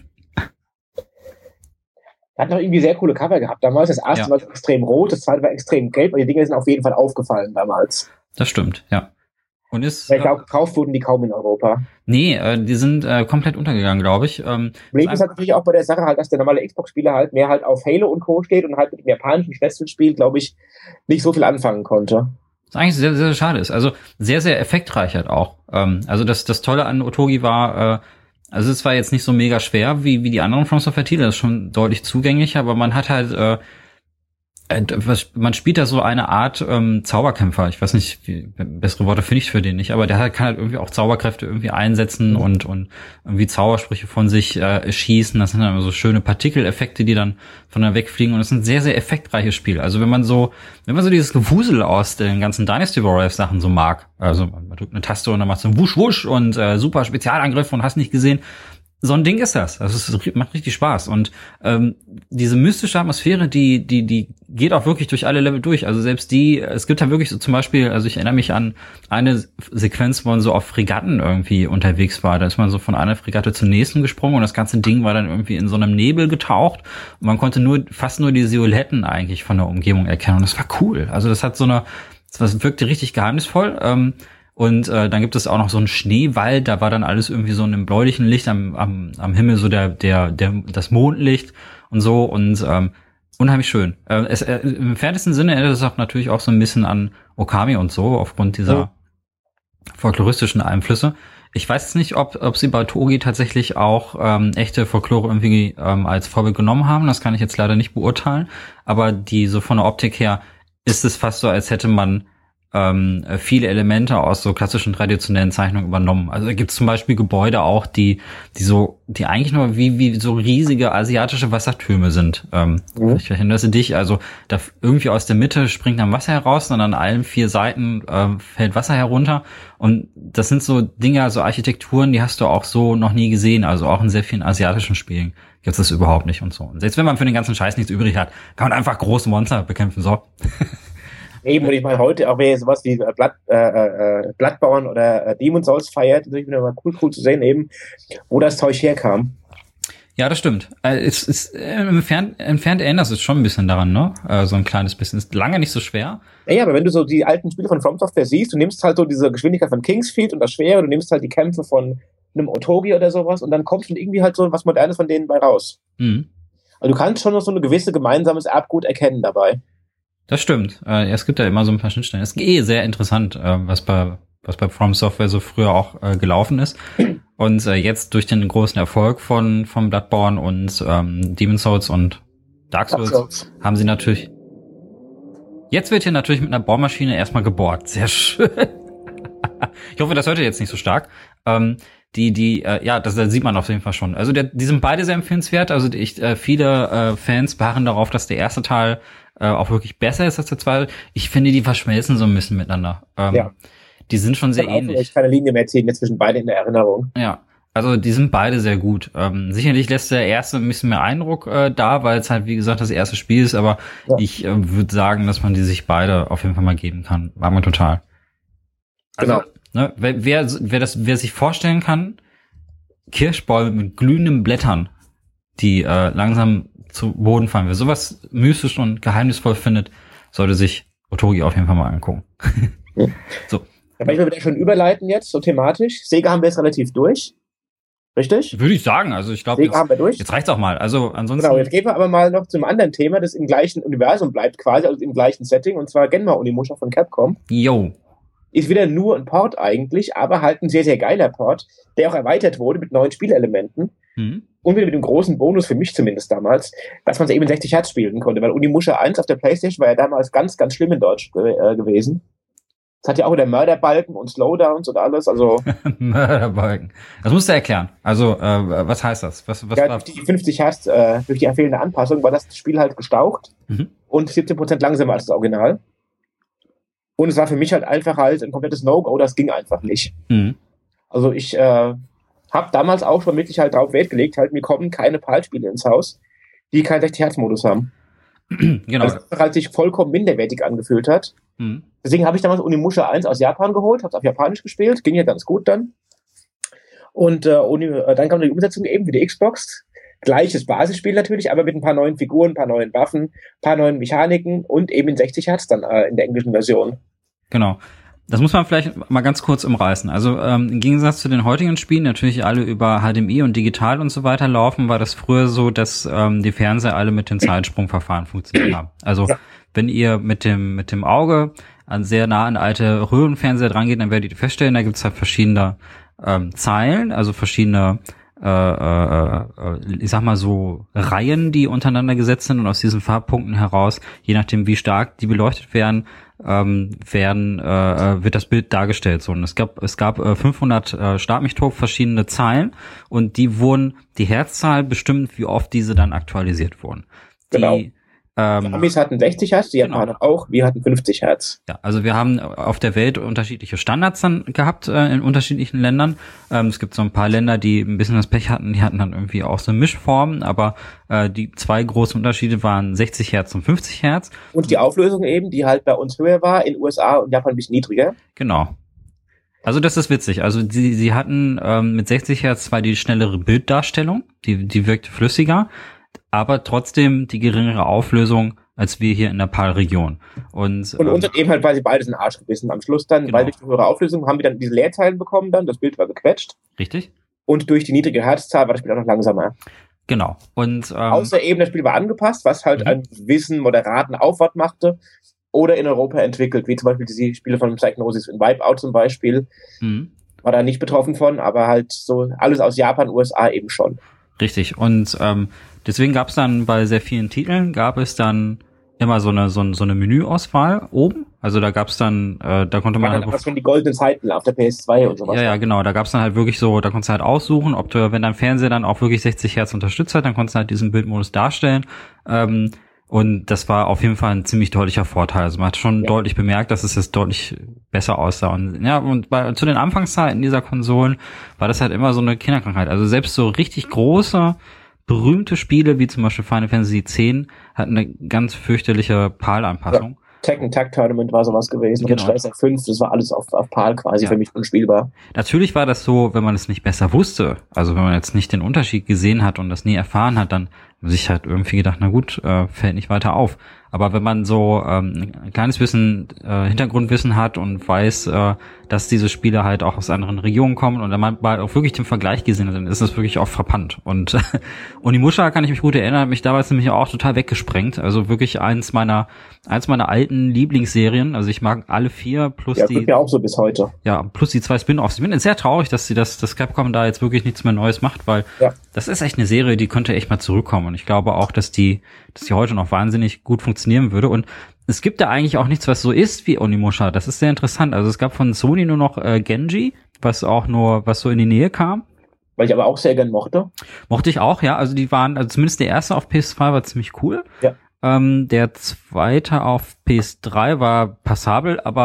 Hat noch irgendwie sehr coole Cover gehabt damals. Das erste war extrem rot, das zweite war extrem gelb und die Dinge sind auf jeden Fall aufgefallen damals. Das stimmt, ja. Und ich glaube, gekauft wurden die kaum in Europa. Nee, die sind komplett untergegangen, glaube ich. Problem ist halt natürlich auch bei der Sache halt, dass der normale Xbox-Spieler halt mehr halt auf Halo und Co. steht und halt mit dem japanischen Schnetzelspiel, glaube ich, nicht so viel anfangen konnte. Was eigentlich sehr, sehr schade ist. Also sehr, sehr effektreich halt auch. Also das Tolle an Otogi war, also es war jetzt nicht so mega schwer wie die anderen From Software-Titel, das ist schon deutlich zugänglicher, aber man hat halt, man spielt da so eine Art Zauberkämpfer. Ich weiß nicht, bessere Worte finde ich für den nicht, aber der kann halt irgendwie auch Zauberkräfte irgendwie einsetzen und irgendwie Zaubersprüche von sich schießen. Das sind dann immer so schöne Partikeleffekte, die dann von da wegfliegen und das ist ein sehr, sehr effektreiches Spiel. Also wenn man so dieses Gewusel aus den ganzen Dynasty Warriors Sachen so mag, also man drückt eine Taste und dann macht so ein Wusch, Wusch und super Spezialangriff und hast nicht gesehen, so ein Ding ist das. Also es macht richtig Spaß. Und diese mystische Atmosphäre, die geht auch wirklich durch alle Level durch. Also selbst es gibt ja wirklich so zum Beispiel, also ich erinnere mich an eine Sequenz, wo man so auf Fregatten irgendwie unterwegs war. Da ist man so von einer Fregatte zur nächsten gesprungen und das ganze Ding war dann irgendwie in so einem Nebel getaucht. Und man konnte fast nur die Silhouetten eigentlich von der Umgebung erkennen. Und das war cool. Also das wirkte richtig geheimnisvoll. Und dann gibt es auch noch so einen Schneewald, da war dann alles irgendwie so in einem bläulichen Licht am Himmel, so das Mondlicht und so und unheimlich schön. Im entferntesten Sinne erinnert es auch natürlich auch so ein bisschen an Okami und so, aufgrund dieser folkloristischen Einflüsse. Ich weiß jetzt nicht, ob sie bei Togi tatsächlich auch echte Folklore irgendwie als Vorbild genommen haben, das kann ich jetzt leider nicht beurteilen, aber so von der Optik her ist es fast so, als hätte man viele Elemente aus so klassischen traditionellen Zeichnungen übernommen. Also da gibt es zum Beispiel Gebäude auch, die eigentlich nur wie so riesige asiatische Wassertürme sind. Ich erinnerst du dich? Also da irgendwie aus der Mitte springt dann Wasser heraus und an allen 4 Seiten fällt Wasser herunter. Und das sind so Dinge, so Architekturen, die hast du auch so noch nie gesehen. Also auch in sehr vielen asiatischen Spielen gibt es das überhaupt nicht und so. Und selbst wenn man für den ganzen Scheiß nichts übrig hat, kann man einfach große Monster bekämpfen. So. Eben, und ich meine, heute auch wer sowas wie Bloodborne oder Demon's Souls feiert, ist wieder mal cool zu sehen, eben, wo das Zeug herkam. Ja, das stimmt. Es ist entfernt erinnert es schon ein bisschen daran, ne? So ein kleines bisschen. Ist lange nicht so schwer. Ja, aber wenn du so die alten Spiele von From Software siehst, du nimmst halt so diese Geschwindigkeit von Kingsfield und das Schwere, du nimmst halt die Kämpfe von einem Otogi oder sowas und dann kommt schon irgendwie halt so was Modernes von denen bei raus. Mhm. Also du kannst schon noch so eine gewisse gemeinsames Erbgut erkennen dabei. Das stimmt. Es gibt ja immer so ein paar Schnittstellen. Es ist sehr interessant, was bei From Software so früher auch gelaufen ist. Und jetzt durch den großen Erfolg von Bloodborne und Demon's Souls und Dark Souls haben sie natürlich. Jetzt wird hier natürlich mit einer Bohrmaschine erstmal gebohrt. Sehr schön. Ich hoffe, das hört ihr jetzt nicht so stark. Das sieht man auf jeden Fall schon. Also die sind beide sehr empfehlenswert. Also viele Fans beharren darauf, dass der erste Teil auch wirklich besser ist als der zweite. Ich finde, die verschmelzen so ein bisschen miteinander. Die sind schon sehr ähnlich. Ich keine Linie mehr ziehen, jetzt zwischen beiden in der Erinnerung. Ja, also die sind beide sehr gut. Sicherlich lässt der erste ein bisschen mehr Eindruck da, weil es halt, wie gesagt, das erste Spiel ist, aber ich würde sagen, dass man die sich beide auf jeden Fall mal geben kann. Mag man total. Also, genau. Ne, wer sich vorstellen kann, Kirschbäume mit glühenden Blättern, die langsam zu Boden fallen, wer sowas mystisch und geheimnisvoll findet, sollte sich Otogi auf jeden Fall mal angucken. So. Aber ich will wieder schon überleiten jetzt, so thematisch. Sega haben wir jetzt relativ durch. Richtig? Würde ich sagen. Also ich glaube, jetzt reicht's auch mal. Also ansonsten. Genau, jetzt gehen wir aber mal noch zum anderen Thema, das im gleichen Universum bleibt quasi, also im gleichen Setting, und zwar Genma Onimusha von Capcom. Jo. Ist wieder nur ein Port eigentlich, aber halt ein sehr, sehr geiler Port, der auch erweitert wurde mit neuen Spielelementen. Und wieder mit dem großen Bonus, für mich zumindest damals, dass man es eben in 60 Hertz spielen konnte, weil Onimusha 1 auf der Playstation war ja damals ganz, ganz schlimm in Deutsch gewesen. Es hat ja auch wieder Mörderbalken und Slowdowns und alles, also. Mörderbalken. Das musst du erklären. Also, was heißt das? Was ja, durch die 50 Hertz, durch die fehlende Anpassung war das Spiel halt gestaucht und 17% langsamer als das Original. Und es war für mich halt einfach halt ein komplettes No-Go, das ging einfach nicht. Also ich habe damals auch schon wirklich halt drauf Wert gelegt, halt mir kommen keine PAL-Spiele ins Haus, die keinen 60-Hertz-Modus haben. Genau. Also es halt sich vollkommen minderwertig angefühlt hat. Deswegen habe ich damals Onimusha 1 aus Japan geholt, habe es auf Japanisch gespielt, ging ja ganz gut dann. Und dann kam die Umsetzung eben für die Xbox. Gleiches Basisspiel natürlich, aber mit ein paar neuen Figuren, ein paar neuen Waffen, ein paar neuen Mechaniken und eben in 60 Hertz dann in der englischen Version. Genau. Das muss man vielleicht mal ganz kurz umreißen. Also im Gegensatz zu den heutigen Spielen, natürlich alle über HDMI und digital und so weiter laufen, war das früher so, dass die Fernseher alle mit den Zeitsprungverfahren funktioniert haben. Also wenn ihr mit dem Auge sehr nah an alte Röhrenfernseher dran geht, dann werdet ihr feststellen, da gibt es halt verschiedene Zeilen, also verschiedene ich sag mal so Reihen, die untereinander gesetzt sind, und aus diesen Farbpunkten heraus, je nachdem wie stark die beleuchtet werden, wird das Bild dargestellt. So, und es gab 500 Schlag mich tot verschiedene Zeilen, und die Herzzahl bestimmt, wie oft diese dann aktualisiert wurden. Genau. Die Amis hatten 60 Hertz, die Japaner auch, wir hatten 50 Hertz. Ja, also wir haben auf der Welt unterschiedliche Standards dann gehabt in unterschiedlichen Ländern. Es gibt so ein paar Länder, die ein bisschen das Pech hatten, die hatten dann irgendwie auch so Mischformen, aber die zwei großen Unterschiede waren 60 Hertz und 50 Hertz. Und die Auflösung eben, die halt bei uns höher war, in USA und Japan ein bisschen niedriger. Genau. Also das ist witzig. Also sie hatten mit 60 Hertz zwar die schnellere Bilddarstellung, die wirkte flüssiger, aber trotzdem die geringere Auflösung als wir hier in der PAL-Region. Und uns hat eben halt, weil sie beides in den Arsch gebissen am Schluss dann, genau. Weil durch die höhere Auflösung haben wir dann diese Leerzeilen bekommen dann, das Bild war gequetscht. Richtig. Und durch die niedrige Herzzahl war das Spiel auch noch langsamer. Genau. Und außer eben das Spiel war angepasst, was halt einen gewissen moderaten Aufwand machte, oder in Europa entwickelt, wie zum Beispiel die Spiele von Psychnosis in Wipeout zum Beispiel. War da nicht betroffen von, aber halt so alles aus Japan, USA eben schon. Richtig. Und deswegen gab es dann bei sehr vielen Titeln immer so eine Menüauswahl oben. Also da gab's dann, da konnte man halt schon die goldenen Zeiten auf der PS2 und sowas. Ja, genau. Da gab's dann halt wirklich so, da konntest du halt aussuchen, ob du, wenn dein Fernseher dann auch wirklich 60 Hertz unterstützt hat, dann konntest du halt diesen Bildmodus darstellen. Und das war auf jeden Fall ein ziemlich deutlicher Vorteil. Also man hat schon deutlich bemerkt, dass es jetzt deutlich besser aussah. Und ja, und zu den Anfangszeiten dieser Konsolen war das halt immer so eine Kinderkrankheit. Also selbst so richtig große, berühmte Spiele wie zum Beispiel Final Fantasy X hatten eine ganz fürchterliche PAL-Anpassung. Ja. Tekken Tag Tournament war sowas gewesen. Genau. Und Striker 5, das war alles auf PAL quasi für mich unspielbar. Natürlich war das so, wenn man es nicht besser wusste, also wenn man jetzt nicht den Unterschied gesehen hat und das nie erfahren hat, dann sich halt irgendwie gedacht, na gut, fällt nicht weiter auf. Aber wenn man so ein kleines bisschen Hintergrundwissen hat und weiß, dass diese Spiele halt auch aus anderen Regionen kommen und dann mal auch wirklich den Vergleich gesehen hat, dann ist das wirklich auch frappant. Und Onimusha, kann ich mich gut erinnern, hat mich damals nämlich auch total weggesprengt. Also wirklich eins meiner alten Lieblingsserien. Also ich mag alle 4 plus die. Ja, mir auch so bis heute. Ja, plus die 2 Spin-offs. Ich bin sehr traurig, dass das Capcom da jetzt wirklich nichts mehr Neues macht, weil das ist echt eine Serie, die könnte echt mal zurückkommen. Und ich glaube auch, dass die heute noch wahnsinnig gut funktionieren würde. Und es gibt da eigentlich auch nichts, was so ist wie Onimusha. Das ist sehr interessant. Also es gab von Sony nur noch Genji, was so in die Nähe kam. Weil ich aber auch sehr gern mochte. Mochte ich auch, ja. Also zumindest der erste auf PS2 war ziemlich cool. Ja. Der zweite auf PS3 war passabel, aber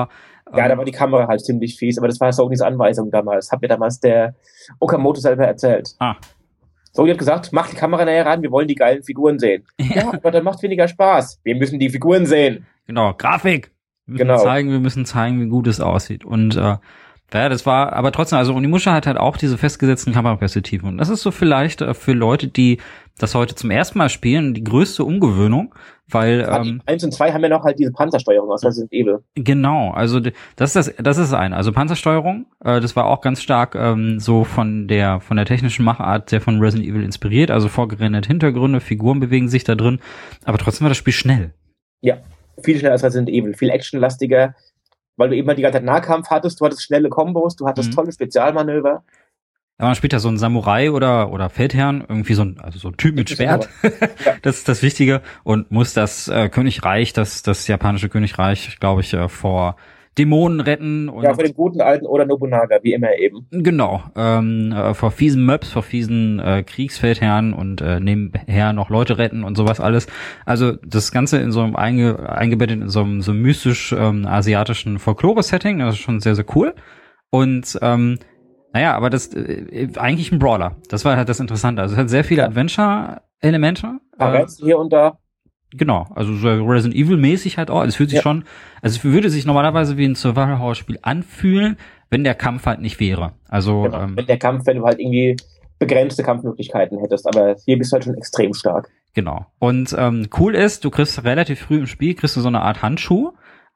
Ja, da war die Kamera halt ziemlich fies, aber das war Sonys Anweisung damals. Hat mir damals der Okamoto selber erzählt. Sony hat gesagt, mach die Kamera näher ran, wir wollen die geilen Figuren sehen. Ja, aber dann macht weniger Spaß. Wir müssen die Figuren sehen. Genau, Grafik. Wir müssen zeigen, wie gut es aussieht. Und ja, das war, aber trotzdem, also Onimusha hat halt auch diese festgesetzten Kameraperspektiven. Und das ist so vielleicht für Leute, die das heute zum ersten Mal spielen, die größte Umgewöhnung, weil 1 und 2 haben ja noch halt diese Panzersteuerung aus Resident Evil. Genau, also das ist also Panzersteuerung, das war auch ganz stark so von der technischen Machart sehr von Resident Evil inspiriert, also vorgerenderte Hintergründe, Figuren bewegen sich da drin, aber trotzdem war das Spiel schnell. Ja, viel schneller als Resident Evil, viel actionlastiger, weil du eben halt die ganze Zeit Nahkampf hattest, du hattest schnelle Kombos, du hattest tolle Spezialmanöver. Ja, man spielt da so einen Samurai oder Feldherrn, irgendwie so ein Typ mit Schwert. Ja. Das ist das Wichtige und muss das Königreich, das japanische Königreich, glaube ich, vor Dämonen retten. Und vor dem guten alten Oda Nobunaga, wie immer eben. Genau, vor fiesen Möps, vor fiesen Kriegsfeldherren und nebenher noch Leute retten und sowas alles. Also das Ganze in so einem eingebettet in so einem mystisch asiatischen Folklore-Setting, das ist schon sehr, sehr cool. Und naja, aber das eigentlich ein Brawler. Das war halt das Interessante. Also es hat sehr viele Adventure-Elemente. Aber hier und da. Genau, also so Resident Evil-mäßig halt auch. Es fühlt sich schon, also es würde sich normalerweise wie ein Survival-Horror-Spiel anfühlen, wenn der Kampf halt nicht wäre. Also wenn du halt irgendwie begrenzte Kampfmöglichkeiten hättest, aber hier bist du halt schon extrem stark. Genau. Und cool ist, du kriegst relativ früh im Spiel so eine Art Handschuh,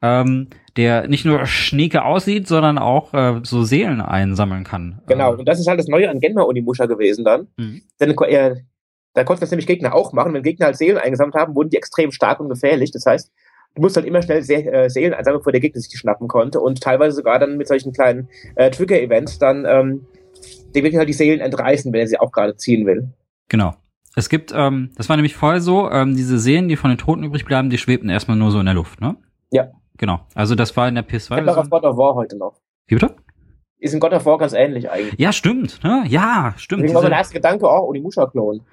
der nicht nur schnieke aussieht, sondern auch so Seelen einsammeln kann. Genau, und das ist halt das Neue an Genma Onimusha gewesen dann. Denn da konnten das nämlich Gegner auch machen. Wenn Gegner halt Seelen eingesammelt haben, wurden die extrem stark und gefährlich. Das heißt, du musst halt immer schnell Seelen einsammeln, bevor der Gegner sich die schnappen konnte. Und teilweise sogar dann mit solchen kleinen Trigger-Events dann dem wird halt die Seelen entreißen, wenn er sie auch gerade ziehen will. Genau. Es gibt, das war nämlich vorher so, diese Seelen, die von den Toten übrig bleiben, die schwebten erstmal nur so in der Luft, ne? Ja. Genau. Also das war in der PS2. Ich habe God of War heute noch. Wie bitte? Ist in God of War ganz ähnlich eigentlich. Ja, stimmt. Ne? Ja, stimmt. Deswegen war mein erster Gedanke, Onimusha-Klon.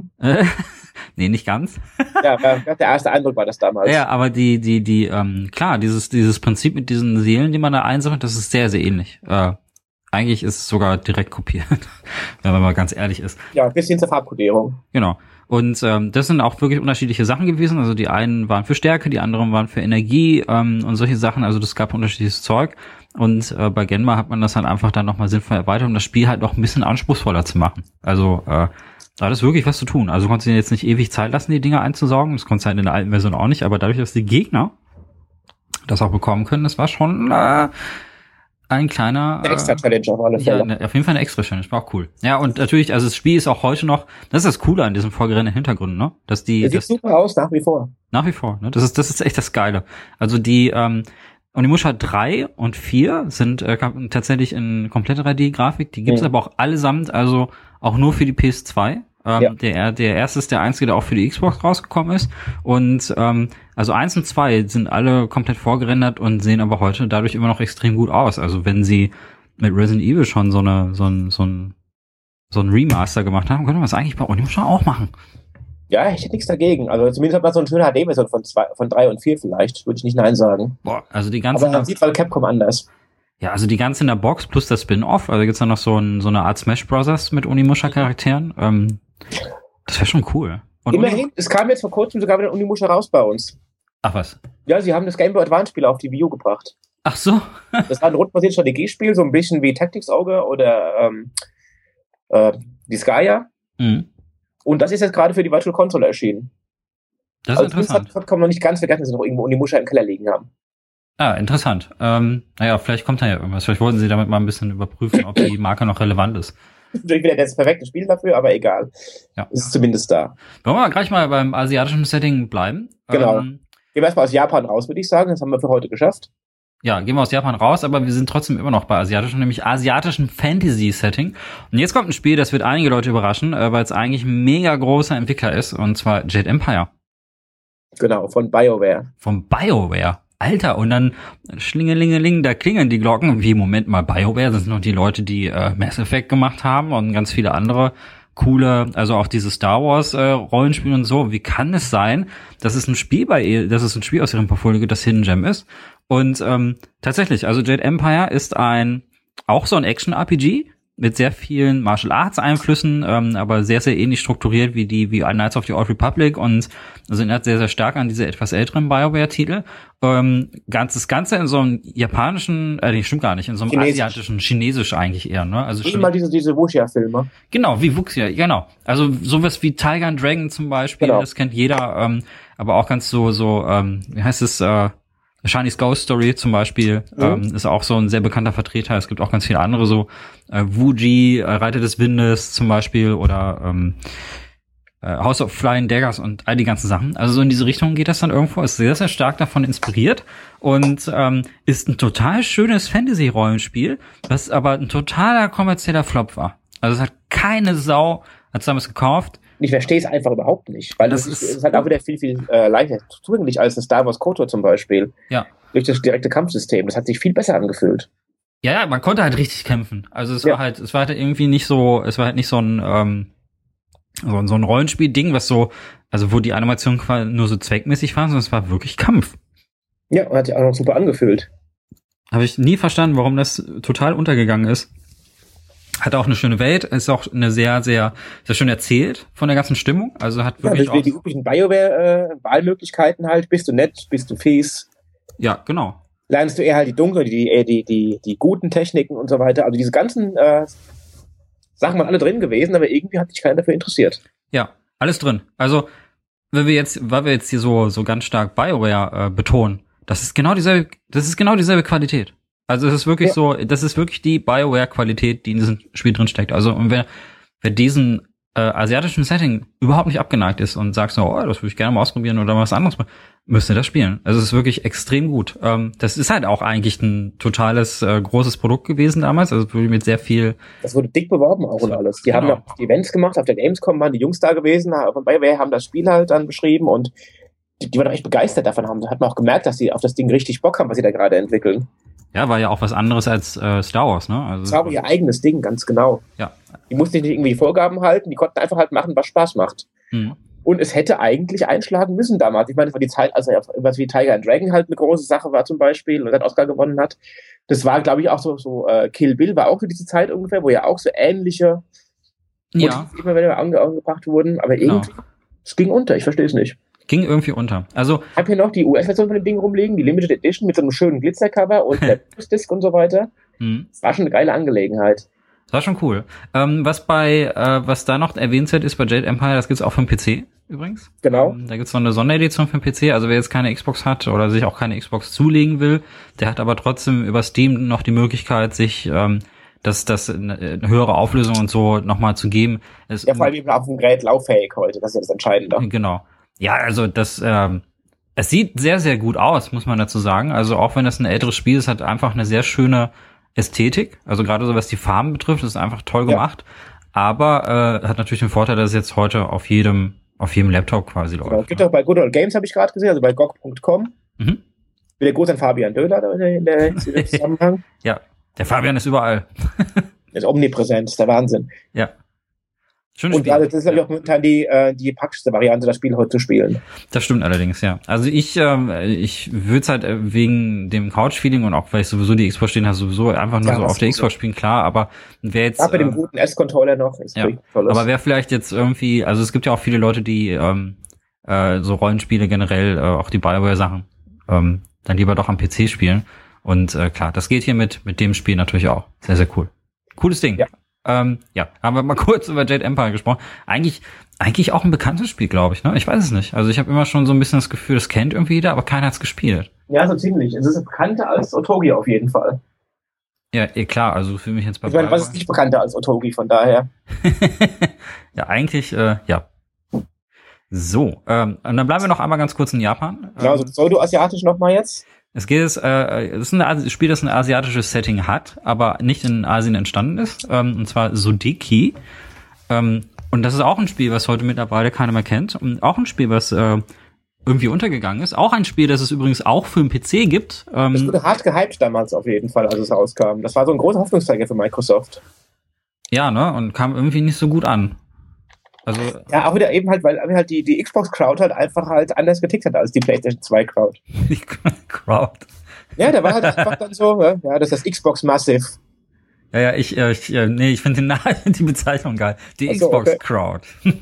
Nee, nicht ganz. Ja, der erste Eindruck war das damals. Ja, aber klar, dieses Prinzip mit diesen Seelen, die man da einsammelt, das ist sehr, sehr ähnlich. Eigentlich ist es sogar direkt kopiert, wenn man mal ganz ehrlich ist. Ja, ein bisschen zur Farbkodierung. Genau. Und das sind auch wirklich unterschiedliche Sachen gewesen. Also die einen waren für Stärke, die anderen waren für Energie und solche Sachen. Also das gab unterschiedliches Zeug. Und bei Genma hat man das halt einfach dann nochmal sinnvoll erweitert, um das Spiel halt noch ein bisschen anspruchsvoller zu machen. Also da hat es wirklich was zu tun. Also du konntest dir jetzt nicht ewig Zeit lassen, die Dinger einzusaugen. Das konntest du halt in der alten Version auch nicht. Aber dadurch, dass die Gegner das auch bekommen können, das war schon ein kleiner eine extra Challenge auf alle Fälle. Ja, auf jeden Fall eine extra Challenge, war auch cool. Ja, und natürlich, also das Spiel ist auch heute noch, das ist das Coole an diesem vorgerendeten Hintergrund, ne? Dass die sieht super aus, nach wie vor. Nach wie vor, ne? Das ist echt das Geile. Also die Onimusha 3 und 4 sind tatsächlich in komplette 3D-Grafik, die gibt's aber auch allesamt, also auch nur für die PS2. Der erste ist der einzige, der auch für die Xbox rausgekommen ist. Und also 1 und 2 sind alle komplett vorgerendert und sehen aber heute dadurch immer noch extrem gut aus. Also wenn sie mit Resident Evil schon so ein Remaster gemacht haben, können wir das eigentlich bei Onimusha auch machen. Ja, ich hätte nichts dagegen. Also zumindest hat man so eine schöne HD-Version von 3 und 4 vielleicht. Würde ich nicht Nein sagen. Boah, also die ganze. Aber man sieht halt Capcom anders. Ja, also die ganze in der Box plus das Spin-Off. Also gibt's dann noch so eine Art Smash Brothers mit Onimusha-Charakteren. Das wäre schon cool. Und immerhin, es kam jetzt vor kurzem sogar wieder Onimusha raus bei uns. Ach was? Ja, sie haben das Game Boy Advance Spiel auf die Wii U gebracht. Ach so? Das war ein rundenbasiertes Strategiespiel, so ein bisschen wie Tactics Ogre oder Disgaea. Und das ist jetzt gerade für die Virtual Console erschienen. Das ist interessant. Das kann man noch nicht ganz vergessen, dass sie noch irgendwo Onimusha im Keller liegen haben. Ah, interessant. Naja, vielleicht kommt da ja irgendwas. Vielleicht wollten sie damit mal ein bisschen überprüfen, ob die Marke noch relevant ist. Natürlich wieder das perfekte Spiel dafür, aber egal. Ja. Es ist zumindest da. Wollen wir gleich mal beim asiatischen Setting bleiben? Genau. Gehen wir erstmal aus Japan raus, würde ich sagen. Das haben wir für heute geschafft. Ja, gehen wir aus Japan raus, aber wir sind trotzdem immer noch bei asiatischen, nämlich asiatischen Fantasy-Setting. Und jetzt kommt ein Spiel, das wird einige Leute überraschen, weil es eigentlich ein mega großer Entwickler ist, und zwar Jade Empire. Genau, von BioWare. Von BioWare. Alter, und dann schlingelingeling, da klingeln die Glocken. Wie, Moment mal, BioWare, das sind noch die Leute, die Mass Effect gemacht haben und ganz viele andere coole, also auch diese Star Wars Rollenspiele und so. Wie kann es sein, dass es ein Spiel aus ihrem Portfolio gibt, das Hidden Gem ist? Und tatsächlich, also Jade Empire ist auch so ein Action-RPG mit sehr vielen Martial Arts Einflüssen, aber sehr, sehr ähnlich strukturiert wie Knights of the Old Republic und also erinnert sehr, sehr stark an diese etwas älteren BioWare-Titel. Das Ganze in so einem japanischen, stimmt gar nicht, in so einem asiatischen, chinesisch eigentlich eher, ne? Also schon mal diese Wuxia-Filme. Genau, wie Wuxia, genau. Also sowas wie Tiger and Dragon zum Beispiel, genau. Das kennt jeder, aber auch ganz so, wie heißt es, Chinese Ghost Story zum Beispiel ist auch so ein sehr bekannter Vertreter. Es gibt auch ganz viele andere, so Wuji, Reiter des Windes zum Beispiel oder House of Flying Daggers und all die ganzen Sachen. Also so in diese Richtung geht das dann irgendwo. Ist sehr, sehr stark davon inspiriert und ist ein total schönes Fantasy-Rollenspiel, was aber ein totaler kommerzieller Flop war. Also es hat keine Sau, hat's damals gekauft. Ich verstehe es einfach überhaupt nicht, weil das ist halt auch wieder viel, viel leichter zugänglich als das Star Wars KOTOR zum Beispiel. Ja. Durch das direkte Kampfsystem. Das hat sich viel besser angefühlt. Ja, man konnte halt richtig kämpfen. Also es war halt irgendwie nicht so, es war halt nicht so ein so ein Rollenspiel-Ding, was so, also wo die Animation quasi nur so zweckmäßig war, sondern es war wirklich Kampf. Ja, und hat sich auch noch super angefühlt. Habe ich nie verstanden, warum das total untergegangen ist. Hat auch eine schöne Welt, ist auch eine sehr, sehr, sehr schön erzählt von der ganzen Stimmung. Also hat wirklich auch die üblichen BioWare-Wahlmöglichkeiten halt. Bist du nett, bist du fies? Ja, genau. Lernst du eher halt die dunklen, die guten Techniken und so weiter. Also diese ganzen Sachen waren alle drin gewesen, aber irgendwie hat sich keiner dafür interessiert. Ja, alles drin. Also, weil wir jetzt hier so ganz stark BioWare betonen, das ist genau dieselbe Qualität. Also es ist wirklich das ist wirklich die BioWare-Qualität, die in diesem Spiel drin steckt. Also und wer diesen asiatischen Setting überhaupt nicht abgeneigt ist und sagt so, das würde ich gerne mal ausprobieren oder was anderes, müsste das spielen. Also es ist wirklich extrem gut. Das ist halt auch eigentlich ein totales großes Produkt gewesen damals. Also mit sehr viel. Das wurde dick beworben auch und alles. Die haben auch die Events gemacht, auf der Gamescom waren die Jungs da gewesen, von BioWare haben das Spiel halt dann beschrieben und die waren echt begeistert davon. Hat man auch gemerkt, dass sie auf das Ding richtig Bock haben, was sie da gerade entwickeln. Ja, war ja auch was anderes als Star Wars, ne? Also das war ihr eigenes Ding, ganz genau. Ja. Die mussten nicht irgendwie Vorgaben halten, die konnten einfach halt machen, was Spaß macht. Mhm. Und es hätte eigentlich einschlagen müssen damals. Ich meine, das war die Zeit, als was wie Tiger and Dragon halt eine große Sache war zum Beispiel und dann Oscar gewonnen hat. Das war, glaube ich, auch so Kill Bill war auch für diese Zeit ungefähr, wo ja auch so ähnliche immer wieder angebracht wurden. Aber irgendwie, es ging unter, ich verstehe es nicht. Ging irgendwie unter. Also ich habe hier noch die US-Version von dem Ding rumliegen, die Limited Edition mit so einem schönen Glitzercover und der Disc und so weiter. Das war schon eine geile Angelegenheit. Das war schon cool. Was da noch erwähnenswert ist bei Jade Empire, das gibt's auch für den PC übrigens. Genau. Da gibt's noch eine Sonderedition für den PC. Also wer jetzt keine Xbox hat oder sich auch keine Xbox zulegen will, der hat aber trotzdem über Steam noch die Möglichkeit, sich das eine höhere Auflösung und so nochmal zu geben. Ja, vor allem eben auf dem Gerät lauffähig heute. Das ist ja das Entscheidende. Genau. Ja, also es sieht sehr, sehr gut aus, muss man dazu sagen. Also auch wenn das ein älteres Spiel ist, hat einfach eine sehr schöne Ästhetik. Also gerade so was die Farben betrifft, ist einfach toll gemacht. Aber hat natürlich den Vorteil, dass es jetzt heute auf jedem Laptop quasi läuft. Genau. Gibt auch bei Good Old Games, habe ich gerade gesehen, also bei GOG.com. Wieder groß an Fabian Döhler in der Zusammenhang. Ja, der Fabian ist überall. Der ist omnipräsent, ist der Wahnsinn. Ja. Schönes Spiel. Also das ist, glaube ich, auch momentan die praktischste Variante, das Spiel heute zu spielen. Das stimmt allerdings, ja. Also ich würde es halt wegen dem Couch-Feeling und auch weil ich sowieso die Xbox stehen habe, sowieso einfach nur so auf der Xbox spielen, klar, aber wer jetzt... mit dem guten S-Controller noch. Ist aber wer vielleicht jetzt irgendwie, also es gibt ja auch viele Leute, die so Rollenspiele generell, auch die BioWare-Sachen, dann lieber doch am PC spielen. Und klar, das geht hier mit dem Spiel natürlich auch. Sehr, sehr cool. Cooles Ding. Ja. Haben wir mal kurz über Jade Empire gesprochen. Eigentlich auch ein bekanntes Spiel, glaube ich, ne? Ich weiß es nicht. Also ich habe immer schon so ein bisschen das Gefühl, das kennt irgendwie jeder, aber keiner hat's gespielt. Ja, so ziemlich. Es ist bekannter als Otogi auf jeden Fall. Ja, klar, also für mich jetzt bei... Ich meine, was ist nicht bekannter als Otogi, von daher? Ja, eigentlich, ja. So, und dann bleiben wir noch einmal ganz kurz in Japan. Genau, so pseudo-asiatisch nochmal jetzt. Es ist ein Spiel, das ein asiatisches Setting hat, aber nicht in Asien entstanden ist, und zwar Sodeki. Und das ist auch ein Spiel, was heute mittlerweile keiner mehr kennt. Und auch ein Spiel, was irgendwie untergegangen ist. Auch ein Spiel, das es übrigens auch für den PC gibt. Das wurde hart gehypt damals auf jeden Fall, als es rauskam. Das war so ein großer Hoffnungsträger für Microsoft. Ja, ne? Und kam irgendwie nicht so gut an. Also ja, auch wieder eben halt, weil halt die Xbox-Crowd halt einfach halt anders getickt hat als die PlayStation 2-Crowd. die Crowd. Ja, da war halt einfach dann so, ja, das ist das Xbox Massive. Ja, ich finde die Bezeichnung geil. Die Xbox Crowd.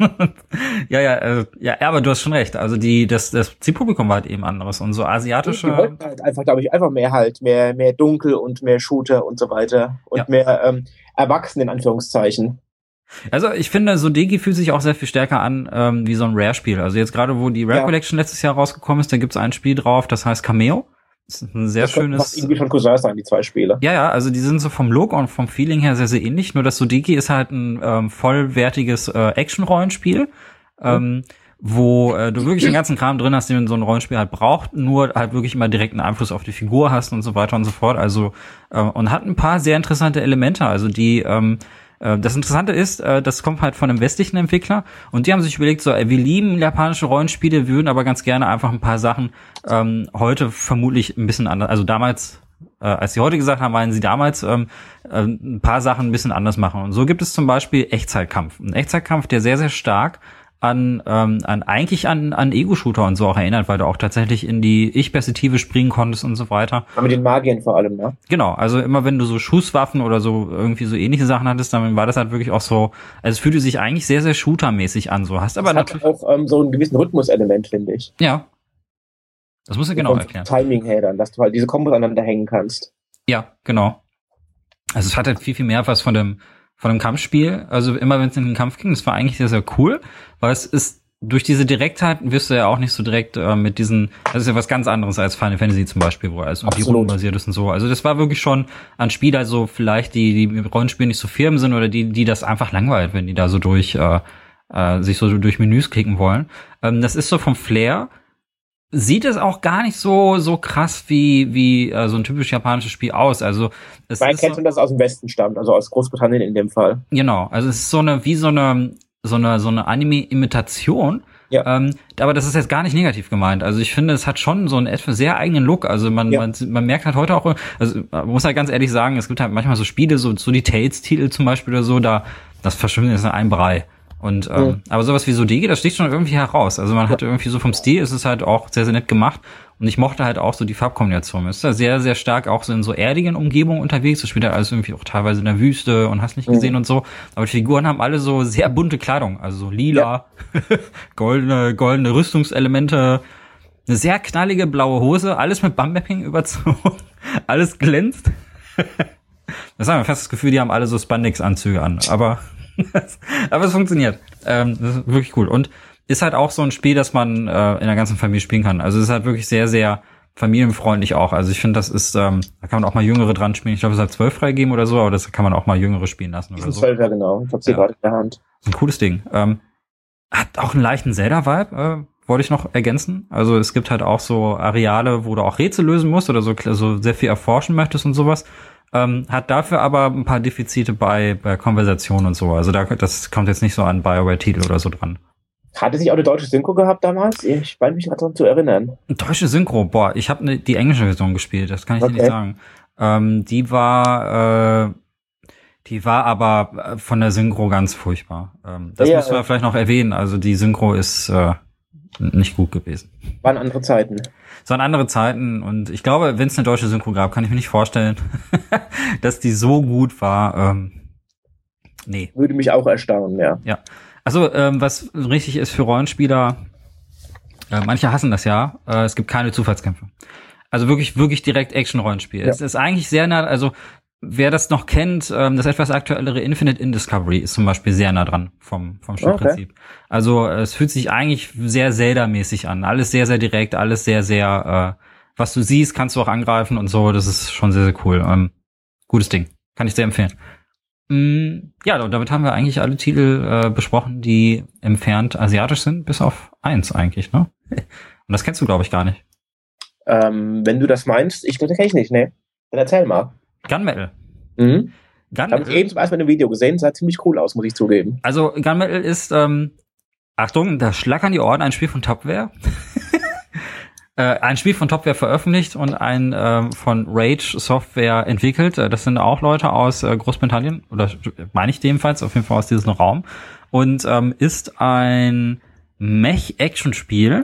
Ja, aber du hast schon recht. Also das Zielpublikum war halt eben anderes und so asiatische. Die wollten halt einfach, glaube ich, einfach mehr dunkel und mehr Shooter und so weiter und mehr erwachsen in Anführungszeichen. Also ich finde, so Digi fühlt sich auch sehr viel stärker an wie so ein Rare-Spiel. Also jetzt gerade, wo die Rare Collection letztes Jahr rausgekommen ist, da gibt's ein Spiel drauf, das heißt Cameo. Das ist ein sehr schönes. Das irgendwie schon Cousins sein, die zwei Spiele. Ja, also die sind so vom Look und vom Feeling her sehr, sehr ähnlich. Nur das Sudeki ist halt ein vollwertiges Action-Rollenspiel, wo du wirklich den ganzen Kram drin hast, den so ein Rollenspiel halt braucht, nur halt wirklich immer direkten Einfluss auf die Figur hast und so weiter und so fort. Also und hat ein paar sehr interessante Elemente. Also das Interessante ist, das kommt halt von einem westlichen Entwickler und die haben sich überlegt, so, wir lieben japanische Rollenspiele, würden aber ganz gerne einfach ein paar Sachen heute vermutlich ein bisschen anders, also damals, als sie heute gesagt haben, meinen sie damals ein paar Sachen ein bisschen anders machen. Und so gibt es zum Beispiel Echtzeitkampf. Ein Echtzeitkampf, der sehr, sehr stark an Ego-Shooter und so auch erinnert, weil du auch tatsächlich in die Ich-Perspektive springen konntest und so weiter. Aber mit den Magiern vor allem, ne? Genau, also immer wenn du so Schusswaffen oder so irgendwie so ähnliche Sachen hattest, dann war das halt wirklich auch so, also es fühlte sich eigentlich sehr, sehr shootermäßig an, so hast aber natürlich auch so einen gewissen Rhythmuselement, finde ich. Ja. Das musst du genau erklären. Timing her dann, dass du halt diese Kombos aneinander hängen kannst. Ja, genau. Also es hat halt viel, viel mehr was von dem Kampfspiel, also immer wenn es in den Kampf ging, das war eigentlich sehr, sehr cool, weil es ist, durch diese Direktheit wirst du ja auch nicht so direkt mit diesen, das ist ja was ganz anderes als Final Fantasy zum Beispiel, wo alles irgendwie rundenbasiert ist und so. Also das war wirklich schon ein Spiel, also vielleicht die Rollenspiele nicht so firm sind oder die das einfach langweilt, wenn die da so sich so durch Menüs klicken wollen. Das ist so vom Flair, sieht es auch gar nicht so krass wie so ein typisch japanisches Spiel aus. Also es ist so, dass es aus dem Westen stammt, also aus Großbritannien in dem Fall. Genau, also es ist so eine Anime-Imitation. Ja. Aber das ist jetzt gar nicht negativ gemeint. Also ich finde, es hat schon so einen etwas sehr eigenen Look. Also man merkt halt heute auch, also man muss halt ganz ehrlich sagen, es gibt halt manchmal so Spiele, so die Tales-Titel zum Beispiel oder so, das verschwindet jetzt in einem Brei. Und aber sowas wie Sudeki, das sticht schon irgendwie heraus. Also man hatte irgendwie so vom Stil, ist es halt auch sehr, sehr nett gemacht. Und ich mochte halt auch so die Farbkombination. Es ist da sehr, sehr stark auch so in so erdigen Umgebungen unterwegs. Das spielt ja alles irgendwie auch teilweise in der Wüste und hast nicht gesehen und so. Aber die Figuren haben alle so sehr bunte Kleidung. Also so lila, goldene Rüstungselemente, eine sehr knallige blaue Hose, alles mit Bummapping überzogen. Alles glänzt. Das haben wir fast das Gefühl, die haben alle so Spandex-Anzüge an. Aber es funktioniert. Das ist wirklich cool. Und ist halt auch so ein Spiel, das man in der ganzen Familie spielen kann. Also es ist halt wirklich sehr, sehr familienfreundlich auch. Also ich finde, das ist, da kann man auch mal Jüngere dran spielen. Ich glaube, es ist halt 12 freigeben oder so, aber das kann man auch mal Jüngere spielen lassen oder so. 12, ja genau. Ich habe sie gerade in der Hand. Ein cooles Ding. Hat auch einen leichten Zelda-Vibe, wollte ich noch ergänzen. Also es gibt halt auch so Areale, wo du auch Rätsel lösen musst oder so sehr viel erforschen möchtest und sowas. Hat dafür aber ein paar Defizite bei Konversation und so. Also das kommt jetzt nicht so an BioWare-Titel oder so dran. Hatte sich auch eine deutsche Synchro gehabt damals? Ich meine mich gerade daran zu erinnern. Deutsche Synchro? Boah, ich habe die englische Version gespielt, das kann ich dir nicht sagen. Die war aber von der Synchro ganz furchtbar. Das müssen wir vielleicht noch erwähnen. Also die Synchro ist nicht gut gewesen. Waren andere Zeiten. Es waren andere Zeiten und ich glaube, wenn es eine deutsche Synchro gab, kann ich mir nicht vorstellen, dass die so gut war. Nee. Würde mich auch erstaunen, ja. Ja. Also, was richtig ist für Rollenspieler, manche hassen das ja, es gibt keine Zufallskämpfe. Also wirklich, wirklich direkt Action-Rollenspiel. Ja. Es ist eigentlich sehr nah, also wer das noch kennt, das etwas aktuellere Infinite in Discovery ist zum Beispiel sehr nah dran vom Spielprinzip. Okay. Also es fühlt sich eigentlich sehr Zelda-mäßig an. Alles sehr, sehr direkt, alles sehr, sehr, was du siehst, kannst du auch angreifen und so. Das ist schon sehr, sehr cool. Gutes Ding. Kann ich sehr empfehlen. Ja, und damit haben wir eigentlich alle Titel besprochen, die entfernt asiatisch sind, bis auf 1 eigentlich, ne? Und das kennst du, glaube ich, gar nicht. Wenn du das meinst, das kenne ich nicht, ne? Dann erzähl mal. Gunmetal. Mhm. Habe ich eben zum ersten Mal in einem Video gesehen, sah ziemlich cool aus, muss ich zugeben. Also Gunmetal ist, Achtung, da schlackern die Ohren, ein Spiel von Topware. ein Spiel von Topware veröffentlicht und ein von Rage Software entwickelt. Das sind auch Leute aus Großbritannien, oder meine ich jedenfalls, auf jeden Fall aus diesem Raum. Und ist ein Mech-Action-Spiel,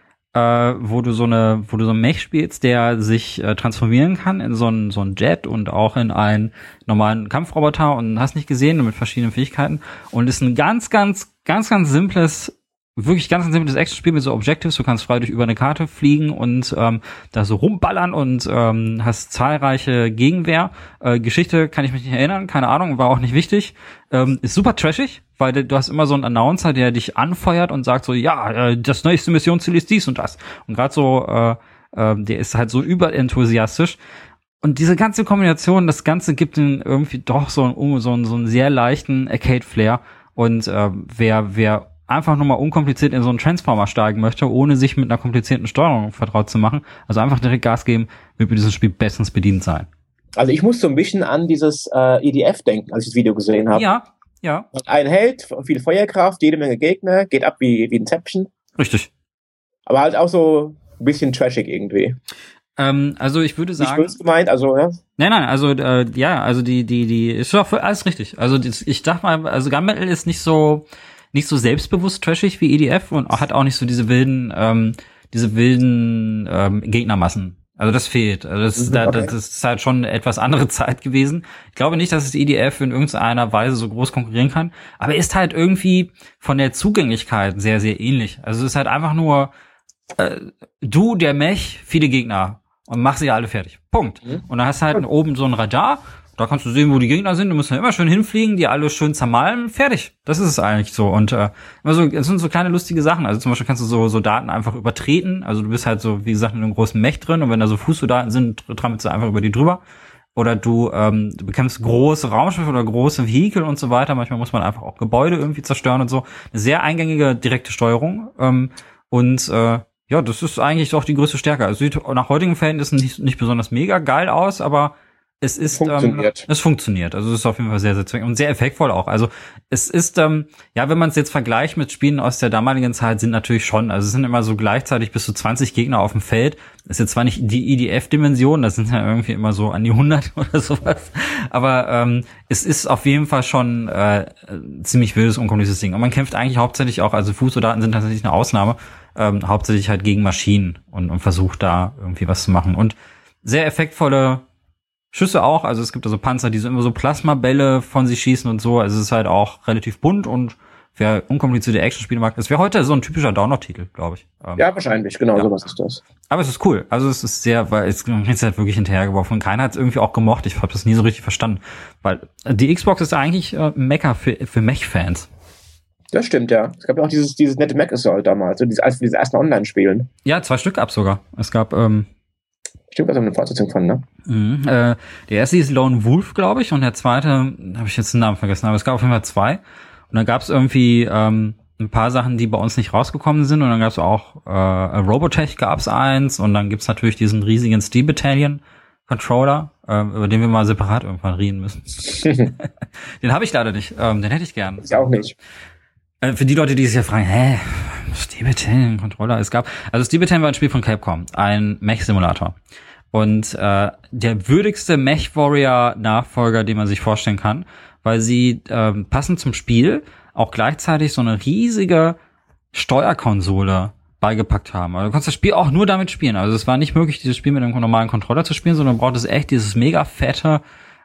wo du so einen Mech spielst, der sich transformieren kann in so einen Jet und auch in einen normalen Kampfroboter und hast nicht gesehen, mit verschiedenen Fähigkeiten. Und ist ein ganz simples, wirklich ganz simples Action-Spiel mit so Objectives. Du kannst frei über eine Karte fliegen und da so rumballern und hast zahlreiche Gegenwehr. Geschichte kann ich mich nicht erinnern, keine Ahnung, war auch nicht wichtig. Ist super trashig, weil du hast immer so einen Announcer, der dich anfeuert und sagt so, ja, das nächste Missionsziel ist dies und das. Und gerade so, der ist halt so überenthusiastisch. Und diese ganze Kombination, das Ganze gibt ihm irgendwie doch so einen sehr leichten Arcade-Flair. Und wer einfach nur mal unkompliziert in so einen Transformer steigen möchte, ohne sich mit einer komplizierten Steuerung vertraut zu machen, also einfach direkt Gas geben, wird mit diesem Spiel bestens bedient sein. Also ich muss so ein bisschen an dieses EDF denken, als ich das Video gesehen habe. Ja. Ein Held, viel Feuerkraft, jede Menge Gegner, geht ab wie Inception. Richtig. Aber halt auch so ein bisschen trashig irgendwie. Also ich würde sagen. Nicht böse gemeint, also ja. Nein, also die ist doch alles richtig. Also ich dachte mal, also Gunmetal ist nicht so selbstbewusst trashig wie EDF und hat auch nicht so diese wilden Gegnermassen. Also das fehlt. Also das ist halt schon eine etwas andere Zeit gewesen. Ich glaube nicht, dass es EDF in irgendeiner Weise so groß konkurrieren kann, aber ist halt irgendwie von der Zugänglichkeit sehr, sehr ähnlich. Also es ist halt einfach nur du, der Mech, viele Gegner und mach sie alle fertig. Punkt. Und dann hast du halt oben so ein Radar. Da kannst du sehen, wo die Gegner sind. Du musst ja immer schön hinfliegen, die alle schön zermalmen. Fertig. Das ist es eigentlich so. Und es sind so kleine lustige Sachen. Also zum Beispiel kannst du so Daten einfach übertreten. Also du bist halt so, wie gesagt, in einem großen Mech drin. Und wenn da so Fußsoldaten sind, trammelst du einfach über die drüber. Oder du bekämpfst große Raumschiffe oder große Vehikel und so weiter. Manchmal muss man einfach auch Gebäude irgendwie zerstören und so. Eine sehr eingängige, direkte Steuerung. Ja, das ist eigentlich doch die größte Stärke. Also sieht nach heutigen Verhältnissen nicht besonders mega geil aus, aber es funktioniert. Also es ist auf jeden Fall sehr, sehr zweckmäßig und sehr effektvoll auch. Also es ist, wenn man es jetzt vergleicht mit Spielen aus der damaligen Zeit, sind natürlich schon, also es sind immer so gleichzeitig bis zu 20 Gegner auf dem Feld. Das ist jetzt zwar nicht die EDF-Dimension, das sind ja irgendwie immer so an die 100 oder sowas, aber es ist auf jeden Fall schon ziemlich wildes, unkompliziertes Ding. Und man kämpft eigentlich hauptsächlich auch, also Fußsoldaten sind tatsächlich eine Ausnahme, hauptsächlich halt gegen Maschinen und versucht da irgendwie was zu machen. Und sehr effektvolle Schüsse auch, also es gibt also Panzer, die so immer so Plasmabälle von sich schießen und so, also es ist halt auch relativ bunt und wer unkomplizierte Actionspiele mag, das wäre heute so ein typischer Download-Titel, glaube ich. Ja, wahrscheinlich, genau, sowas ist das. Aber es ist cool, also es ist sehr, weil es ist halt wirklich hinterhergeworfen und keiner hat es irgendwie auch gemocht, ich habe das nie so richtig verstanden, weil die Xbox ist eigentlich Mecker für Mech-Fans. Das stimmt, ja. Es gab ja auch dieses nette Mech Assault damals, so diese ersten Online-Spielen. Ja, 2 Stück gab's sogar. Es gab Stimmt, was eine Fortsetzung von, ne? Der erste hieß Lone Wolf, glaube ich, und der zweite, habe ich jetzt den Namen vergessen, aber es gab auf jeden Fall 2. Und dann gab's irgendwie ein paar Sachen, die bei uns nicht rausgekommen sind, und dann gab's auch Robotech gab's eins, und dann gibt's natürlich diesen riesigen Steel Battalion Controller, über den wir mal separat irgendwann reden müssen. Den habe ich leider nicht, den hätte ich gern. Ich auch nicht. Für die Leute, die sich ja fragen, Steel Battalion Controller, Steel Battalion war ein Spiel von Capcom, ein Mech-Simulator. Und der würdigste Mech-Warrior-Nachfolger, den man sich vorstellen kann, weil sie passend zum Spiel auch gleichzeitig so eine riesige Steuerkonsole beigepackt haben. Also du konntest das Spiel auch nur damit spielen. Also es war nicht möglich, dieses Spiel mit einem normalen Controller zu spielen, sondern du brauchtest echt dieses mega fette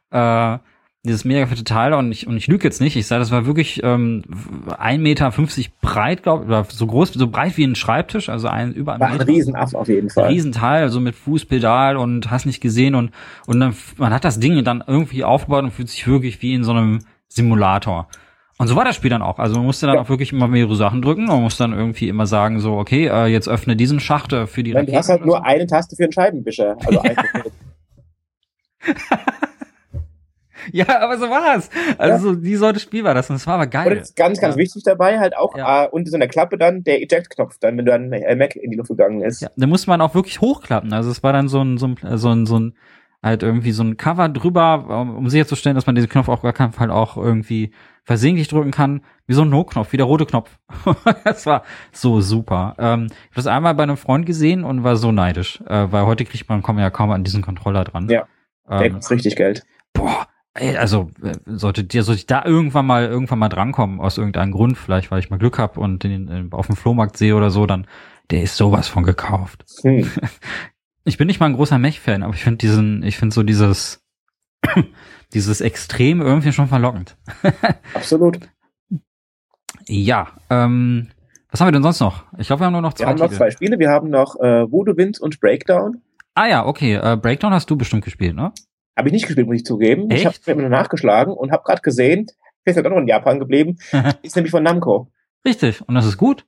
Teil, und ich lüge jetzt nicht, ich sage, das war wirklich 1,50 Meter breit, glaube ich, oder so breit wie ein Schreibtisch, also über einen Meter. Ein Riesenaff auf jeden Fall. Ein Riesenteil, also mit Fußpedal und hast nicht gesehen, und dann, man hat das Ding dann irgendwie aufgebaut und fühlt sich wirklich wie in so einem Simulator. Und so war das Spiel dann auch. Also man musste dann auch wirklich immer mehrere Sachen drücken, man muss dann irgendwie immer sagen, so, okay, jetzt öffne diesen Schacht für die Raketen. Du hast halt nur eine Taste für einen Scheibenwischer. Also Ja, aber so war's. Also die Sorte Spiel war das, und das war aber geil. Und das ist ganz wichtig dabei, halt auch unter so einer Klappe dann der Eject-Knopf, dann, wenn du ein Mac in die Luft gegangen ist. Ja, da musste man auch wirklich hochklappen. Also es war dann so ein halt irgendwie so ein Cover drüber, um sicherzustellen, dass man diesen Knopf auf gar keinen Fall auch irgendwie versehentlich drücken kann, wie so ein No-Knopf, wie der rote Knopf. Das war so super. Ich habe das einmal bei einem Freund gesehen und war so neidisch, weil heute kommt man ja kaum an diesen Controller dran. Ja, der kostet richtig Geld. Boah, ey, also sollte ich da irgendwann mal drankommen, aus irgendeinem Grund, vielleicht weil ich mal Glück habe und den auf dem Flohmarkt sehe oder so, dann der ist sowas von gekauft. Ich bin nicht mal ein großer Mech-Fan, aber ich finde so dieses Extrem irgendwie schon verlockend. Absolut. Ja, was haben wir denn sonst noch? Ich glaube, wir haben nur noch zwei Titel. Wir haben noch 2 Spiele. Wir haben noch Voodoo Winds und Breakdown. Ah ja, okay. Breakdown hast du bestimmt gespielt, ne? Habe ich nicht gespielt, muss ich zugeben. Echt? Ich habe mir immer nachgeschlagen und habe gerade gesehen, ich bin ja doch noch in Japan geblieben, ist nämlich von Namco. Richtig, und das ist gut.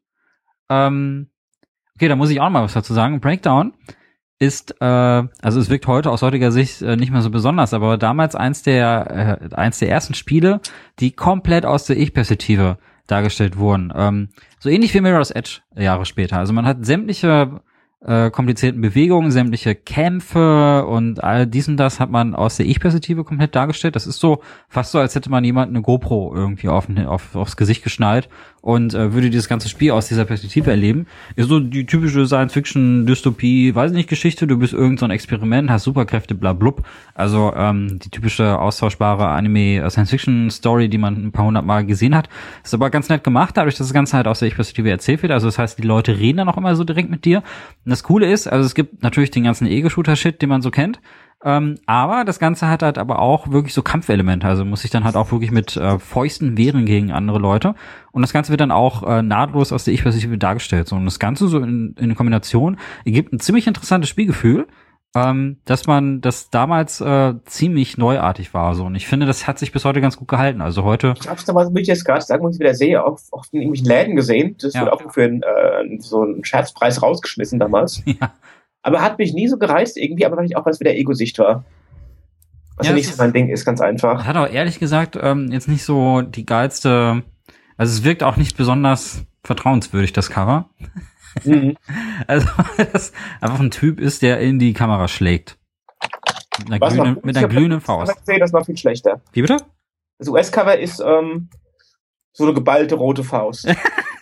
Okay, da muss ich auch mal was dazu sagen. Breakdown ist, also es wirkt heute aus heutiger Sicht nicht mehr so besonders, aber damals eins der ersten Spiele, die komplett aus der Ich-Perspektive dargestellt wurden. So ähnlich wie Mirror's Edge Jahre später. Also man hat sämtliche komplizierten Bewegungen, sämtliche Kämpfe und all dies und das hat man aus der Ich-Perspektive komplett dargestellt. Das ist so fast so, als hätte man jemand eine GoPro irgendwie aufs Gesicht geschnallt und würde dieses ganze Spiel aus dieser Perspektive erleben. Ist so die typische Science-Fiction-Dystopie, weiß nicht, Geschichte, du bist irgend so ein Experiment, hast Superkräfte, bla blub. Also die typische austauschbare Anime-Science-Fiction-Story, die man ein paar 100 Mal gesehen hat. Ist aber ganz nett gemacht, dadurch, dass das Ganze halt aus der Ich-Perspektive erzählt wird. Also das heißt, die Leute reden dann auch immer so direkt mit dir. Und das Coole ist, also es gibt natürlich den ganzen Ego-Shooter-Shit, den man so kennt, aber das Ganze hat halt aber auch wirklich so Kampfelemente, also muss sich dann halt auch wirklich mit Fäusten wehren gegen andere Leute und das Ganze wird dann auch nahtlos aus der Ich-Perspektive dargestellt. So, und das Ganze so in Kombination ergibt ein ziemlich interessantes Spielgefühl, dass man das damals ziemlich neuartig war. So. Und ich finde, das hat sich bis heute ganz gut gehalten. Also heute. Ich hab's damals, muss ich jetzt gerade sagen, wo ich es wieder sehe, auch in irgendwelchen Läden gesehen. Das wurde auch für so einen Scherzpreis rausgeschmissen damals. Ja. Aber hat mich nie so gereizt irgendwie, aber vielleicht auch, weil es wieder Ego-Sicht war. Was ja nicht so mein Ding ist, ganz einfach. Hat auch ehrlich gesagt jetzt nicht so die geilste, also es wirkt auch nicht besonders vertrauenswürdig, das Cover. Mhm. Also, das einfach ein Typ ist, der in die Kamera schlägt. Mit einer glühenden Faust. Ich sehe das noch viel schlechter. Wie bitte? Das US-Cover ist so eine geballte rote Faust.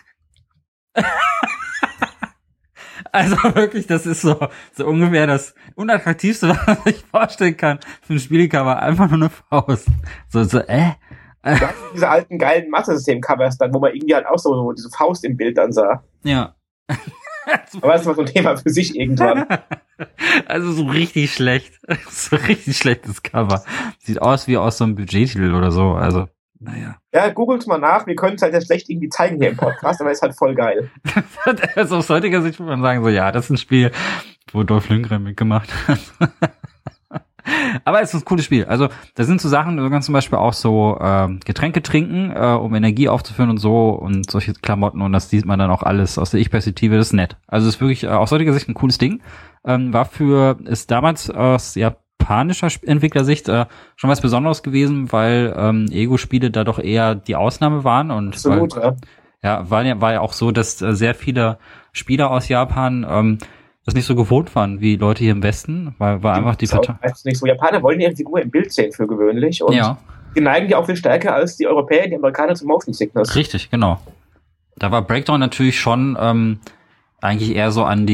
Also wirklich, das ist so ungefähr das Unattraktivste, was ich vorstellen kann für ein Spielcover. Einfach nur eine Faust. Diese alten geilen Master-System-Covers dann, wo man irgendwie halt auch so diese Faust im Bild dann sah. Ja. Aber das war so ein Thema für sich irgendwann. Also so richtig schlecht. So richtig schlechtes Cover. Sieht aus wie aus so einem Budgettitel oder so. Also, naja. Ja, googelt mal nach. Wir können es halt ja schlecht irgendwie zeigen hier im Podcast, aber ist halt voll geil. Also aus heutiger Sicht würde man sagen, so ja, das ist ein Spiel, wo Dolph Lundgren mitgemacht hat. Aber es ist ein cooles Spiel. Also da sind so Sachen, du kannst zum Beispiel auch so Getränke trinken, um Energie aufzuführen und so und solche Klamotten und das sieht man dann auch alles aus der Ich-Perspektive, das ist nett. Also es ist wirklich aus heutiger Sicht ein cooles Ding. Ist damals aus japanischer Entwicklersicht schon was Besonderes gewesen, weil Ego-Spiele da doch eher die Ausnahme waren und absolut, war ja auch so, dass sehr viele Spieler aus Japan das nicht so gewohnt waren wie Leute hier im Westen, weil war einfach die Partei. Nicht so. Japaner wollen ihre Figur im Bild sehen für gewöhnlich und die neigen ja auch viel stärker als die Europäer, die Amerikaner zu Motion Sickness. Richtig, genau. Da war Breakdown natürlich schon eigentlich eher so an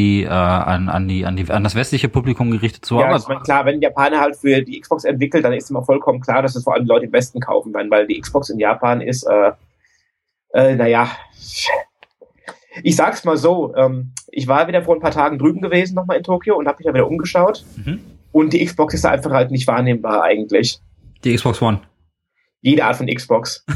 das westliche Publikum gerichtet. So, ja, aber ich meine, klar, wenn Japaner halt für die Xbox entwickelt, dann ist immer vollkommen klar, dass es vor allem Leute im Westen kaufen werden, weil die Xbox in Japan ist, naja, ich sag's mal so, ich war wieder vor ein paar Tagen drüben gewesen, nochmal in Tokio und habe mich da wieder umgeschaut. Mhm. Und die Xbox ist da einfach halt nicht wahrnehmbar eigentlich. Die Xbox One? Jede Art von Xbox.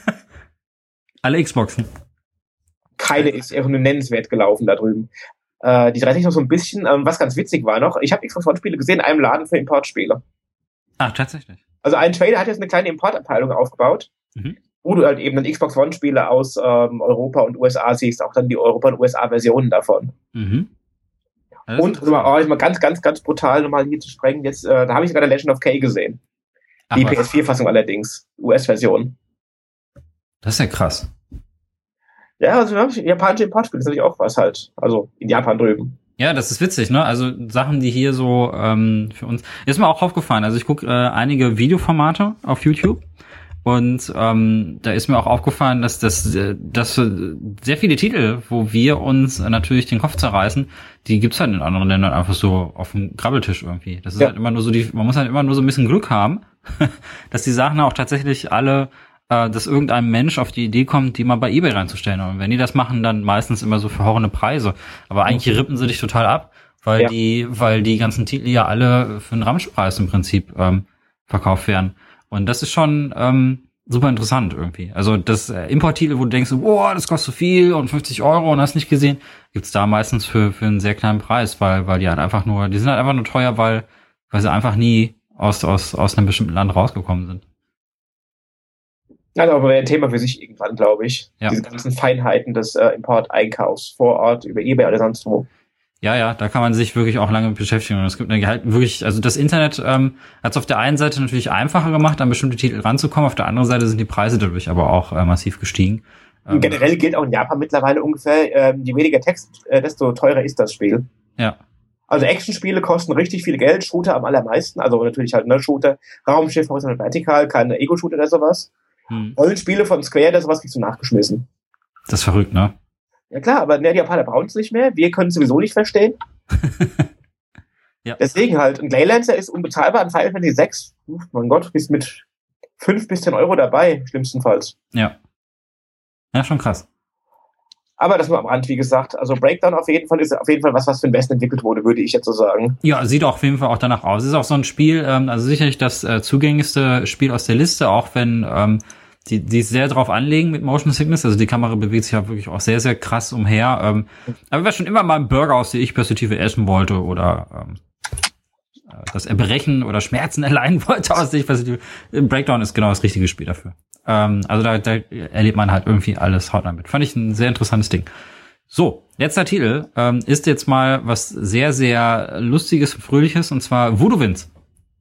Alle Xboxen? Keine ist eher nur nennenswert gelaufen da drüben. Die 30 noch so ein bisschen, was ganz witzig war noch, ich habe Xbox One-Spiele gesehen in einem Laden für Importspiele. Ach, tatsächlich? Also ein Trader hat jetzt eine kleine Importabteilung aufgebaut. Mhm. Wo du halt eben dann Xbox One-Spiele aus Europa und USA siehst, auch dann die Europa- und USA-Versionen davon. Mhm. Und ich mal ganz, ganz, ganz brutal nochmal hier zu sprechen, jetzt, da habe ich sogar Legend of K gesehen. Die PS4-Fassung allerdings, US-Version. Das ist ja krass. Ja, also japanische Importspiele ist natürlich auch was halt, also in Japan drüben. Ja, das ist witzig, ne? Also Sachen, die hier so für uns ist mir auch aufgefallen. Also ich gucke einige Videoformate auf YouTube und da ist mir auch aufgefallen, dass sehr viele Titel, wo wir uns natürlich den Kopf zerreißen, die gibt's halt in anderen Ländern einfach so auf dem Grabbeltisch irgendwie. Das ist halt immer nur so man muss halt immer nur so ein bisschen Glück haben, dass die Sachen auch tatsächlich alle dass irgendein Mensch auf die Idee kommt, die mal bei eBay reinzustellen. Und wenn die das machen, dann meistens immer so für horrende Preise. Aber eigentlich rippen sie dich total ab, weil die ganzen Titel ja alle für einen Ramschpreis im Prinzip verkauft werden. Und das ist schon super interessant irgendwie. Also das Importtitel, wo du denkst, boah, das kostet so viel und 50 Euro und hast nicht gesehen, gibt's da meistens für einen sehr kleinen Preis, weil die halt die sind halt einfach nur teuer, weil sie einfach nie aus einem bestimmten Land rausgekommen sind. Also aber ein Thema für sich irgendwann, glaube ich. Ja. Diese ganzen Feinheiten des Import-Einkaufs vor Ort, über eBay oder sonst wo. Ja, da kann man sich wirklich auch lange beschäftigen. Und es gibt halt wirklich, also das Internet hat es auf der einen Seite natürlich einfacher gemacht, an bestimmte Titel ranzukommen, auf der anderen Seite sind die Preise dadurch aber auch massiv gestiegen. Generell gilt auch in Japan mittlerweile ungefähr, je weniger Text, desto teurer ist das Spiel. Ja. Also Actionspiele kosten richtig viel Geld, Shooter am allermeisten, also natürlich halt Shooter, Raumschiff, horizontal vertikal, keine Ego-Shooter oder sowas. Rollenspiele von Square, das sowas kriegst du nachgeschmissen. Das ist verrückt, ne? Ja klar, aber die Japaner brauchen es nicht mehr. Wir können es sowieso nicht verstehen. Ja. Deswegen halt. Und Glaylancer ist unbezahlbar an Final Fantasy 6. Mein Gott, bist mit 5 bis 10 Euro dabei, schlimmstenfalls. Ja. Ja, schon krass. Aber das nur am Rand, wie gesagt. Also Breakdown ist auf jeden Fall was für den Westen entwickelt wurde, würde ich jetzt so sagen. Ja, sieht auch auf jeden Fall auch danach aus. Ist auch so ein Spiel, also sicherlich das zugänglichste Spiel aus der Liste, auch wenn die sehr drauf anlegen mit Motion Sickness. Also die Kamera bewegt sich ja wirklich auch sehr, sehr krass umher. Aber wer schon immer mal einen Burger aus der Ich-Perspektive essen wollte oder das Erbrechen oder Schmerzen erleiden wollte aus der Ich-Perspektive, Breakdown ist genau das richtige Spiel dafür. Also da erlebt man halt irgendwie alles hautnah mit. Fand ich ein sehr interessantes Ding. So, letzter Titel ist jetzt mal was sehr, sehr Lustiges und Fröhliches, und zwar Voodoo Vince.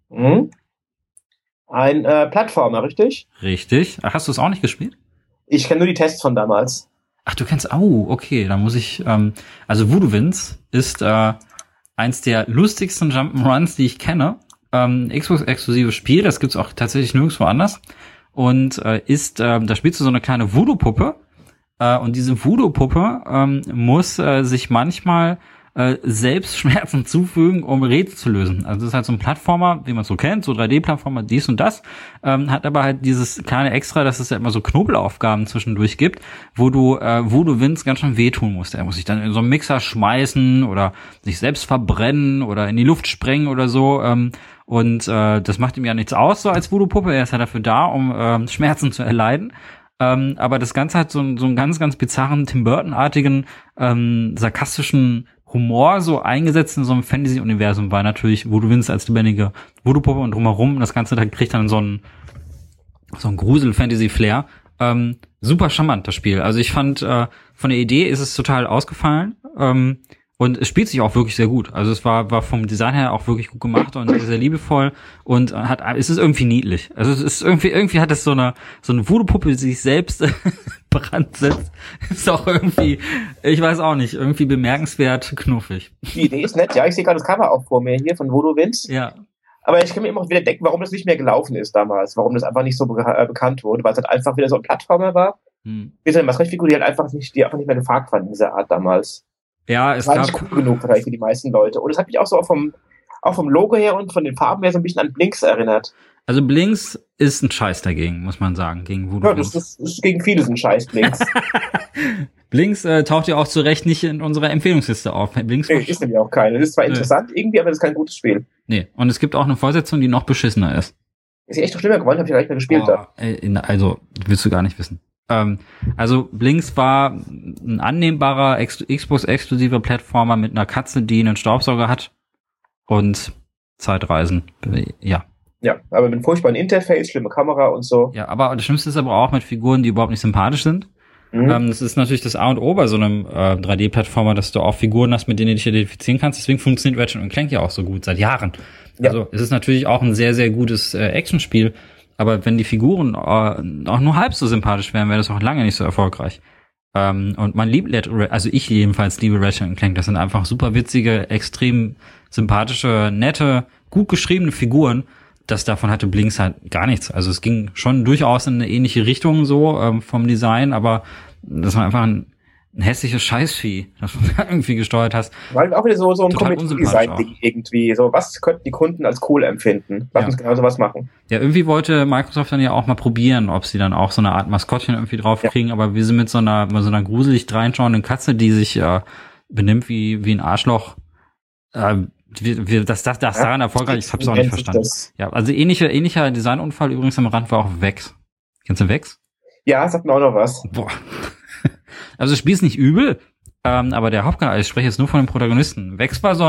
Ein Plattformer, richtig? Richtig. Ach, hast du es auch nicht gespielt? Ich kenne nur die Tests von damals. Ach, du kennst, okay, da muss ich, also Voodoo Vince ist eins der lustigsten Jump'n'Runs, die ich kenne. Xbox-exklusives Spiel, das gibt's auch tatsächlich nirgendwo anders. Und da spielst du so eine kleine Voodoo-Puppe. Und diese Voodoo-Puppe muss sich manchmal selbst Schmerzen zufügen, um Rätsel zu lösen. Also das ist halt so ein Plattformer, wie man es so kennt, so 3D-Plattformer, dies und das, hat aber halt dieses kleine Extra, dass es ja immer so Knobelaufgaben zwischendurch gibt, wo du Vince ganz schön wehtun musst. Er muss sich dann in so einen Mixer schmeißen oder sich selbst verbrennen oder in die Luft sprengen oder so. Und das macht ihm ja nichts aus, so als Voodoo-Puppe. Er ist ja dafür da, um Schmerzen zu erleiden. Aber das Ganze hat so einen ganz, ganz bizarren, Tim Burton-artigen, sarkastischen Humor so eingesetzt in so einem Fantasy-Universum, weil natürlich Voodoo Vince als lebendige Voodoo-Puppe und drumherum das Ganze, da kriegt dann so ein Grusel-Fantasy-Flair. Super charmant, das Spiel. Also ich fand, von der Idee ist es total ausgefallen. Und es spielt sich auch wirklich sehr gut. Also es war vom Design her auch wirklich gut gemacht und sehr liebevoll und es ist irgendwie niedlich. Also es ist irgendwie hat es so eine Voodoo-Puppe, die sich selbst brandsetzt. Ist auch irgendwie, ich weiß auch nicht, irgendwie bemerkenswert knuffig. Die Idee ist nett, ja. Ich sehe gerade das Cover auch vor mir hier von Voodoo Vince. Ja. Aber ich kann mir immer auch wieder denken, warum das nicht mehr gelaufen ist damals. Warum das einfach nicht so bekannt wurde. Weil es halt einfach wieder so ein Plattformer war. Wie so eine Mascotte-Figur, die einfach nicht mehr gefragt waren in dieser Art damals. Ja, es war nicht cool genug vielleicht für die meisten Leute. Und es hat mich auch so auch vom Logo her und von den Farben her so ein bisschen an Blinks erinnert. Also Blinks ist ein Scheiß dagegen, muss man sagen, gegen Voodoo. Ja, das ist gegen vieles ein Scheiß, Blinks. Blinks taucht ja auch zu Recht nicht in unserer Empfehlungsliste auf. Blinks ist nämlich auch keine. Das ist zwar interessant irgendwie, aber das ist kein gutes Spiel. Nee, und es gibt auch eine Fortsetzung, die noch beschissener ist. Ist ja echt noch schlimmer geworden, habe ich ja gar nicht mehr gespielt. Also, willst du gar nicht wissen. Also Blinks war ein annehmbarer Xbox-exklusiver Plattformer mit einer Katze, die einen Staubsauger hat und Zeitreisen. Ja. Ja, aber mit einem furchtbaren Interface, schlimme Kamera und so. Ja, aber das Schlimmste ist aber auch mit Figuren, die überhaupt nicht sympathisch sind. Das ist natürlich das A und O bei so einem 3D-Plattformer, dass du auch Figuren hast, mit denen du dich identifizieren kannst. Deswegen funktioniert Ratchet & Clank ja auch so gut seit Jahren. Ja. Also es ist natürlich auch ein sehr, sehr gutes Actionspiel. Aber wenn die Figuren auch nur halb so sympathisch wären, wäre das auch lange nicht so erfolgreich. Und man liebt, also ich jedenfalls liebe Ratchet & Clank. Das sind einfach super witzige, extrem sympathische, nette, gut geschriebene Figuren. Das davon hatte Blinks halt gar nichts. Also es ging schon durchaus in eine ähnliche Richtung so vom Design, aber das war einfach ein hässliches Scheißvieh, das du irgendwie gesteuert hast. Weil auch wieder so ein Community-Design-Ding irgendwie. So, was könnten die Kunden als cool empfinden? Lass uns genau sowas machen. Ja, irgendwie wollte Microsoft dann ja auch mal probieren, ob sie dann auch so eine Art Maskottchen irgendwie drauf kriegen, aber wir sind mit so einer gruselig dreinschauenden Katze, die sich benimmt wie ein Arschloch. Das daran erfolgreich, ich hab's auch nicht verstanden. Ja, also ähnlicher Designunfall übrigens am Rand war auch Vex. Kennst du Vex? Ja, sagt mir auch noch was. Boah. Also das Spiel ist nicht übel, aber der Hauptcharakter, ich spreche jetzt nur von den Protagonisten. Vex war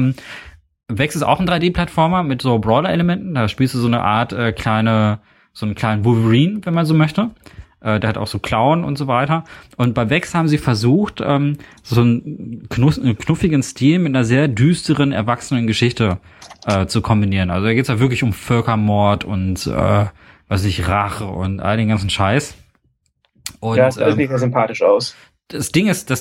Vex ist auch ein 3D-Plattformer mit so Brawler-Elementen. Da spielst du so eine Art so einen kleinen Wolverine, wenn man so möchte. Der hat auch so Klauen und so weiter. Und bei Vex haben sie versucht, so einen knuffigen Stil mit einer sehr düsteren, erwachsenen Geschichte zu kombinieren. Also da geht's ja wirklich um Völkermord und Rache und all den ganzen Scheiß. Und, ja, das sieht ja sympathisch aus. Das Ding ist,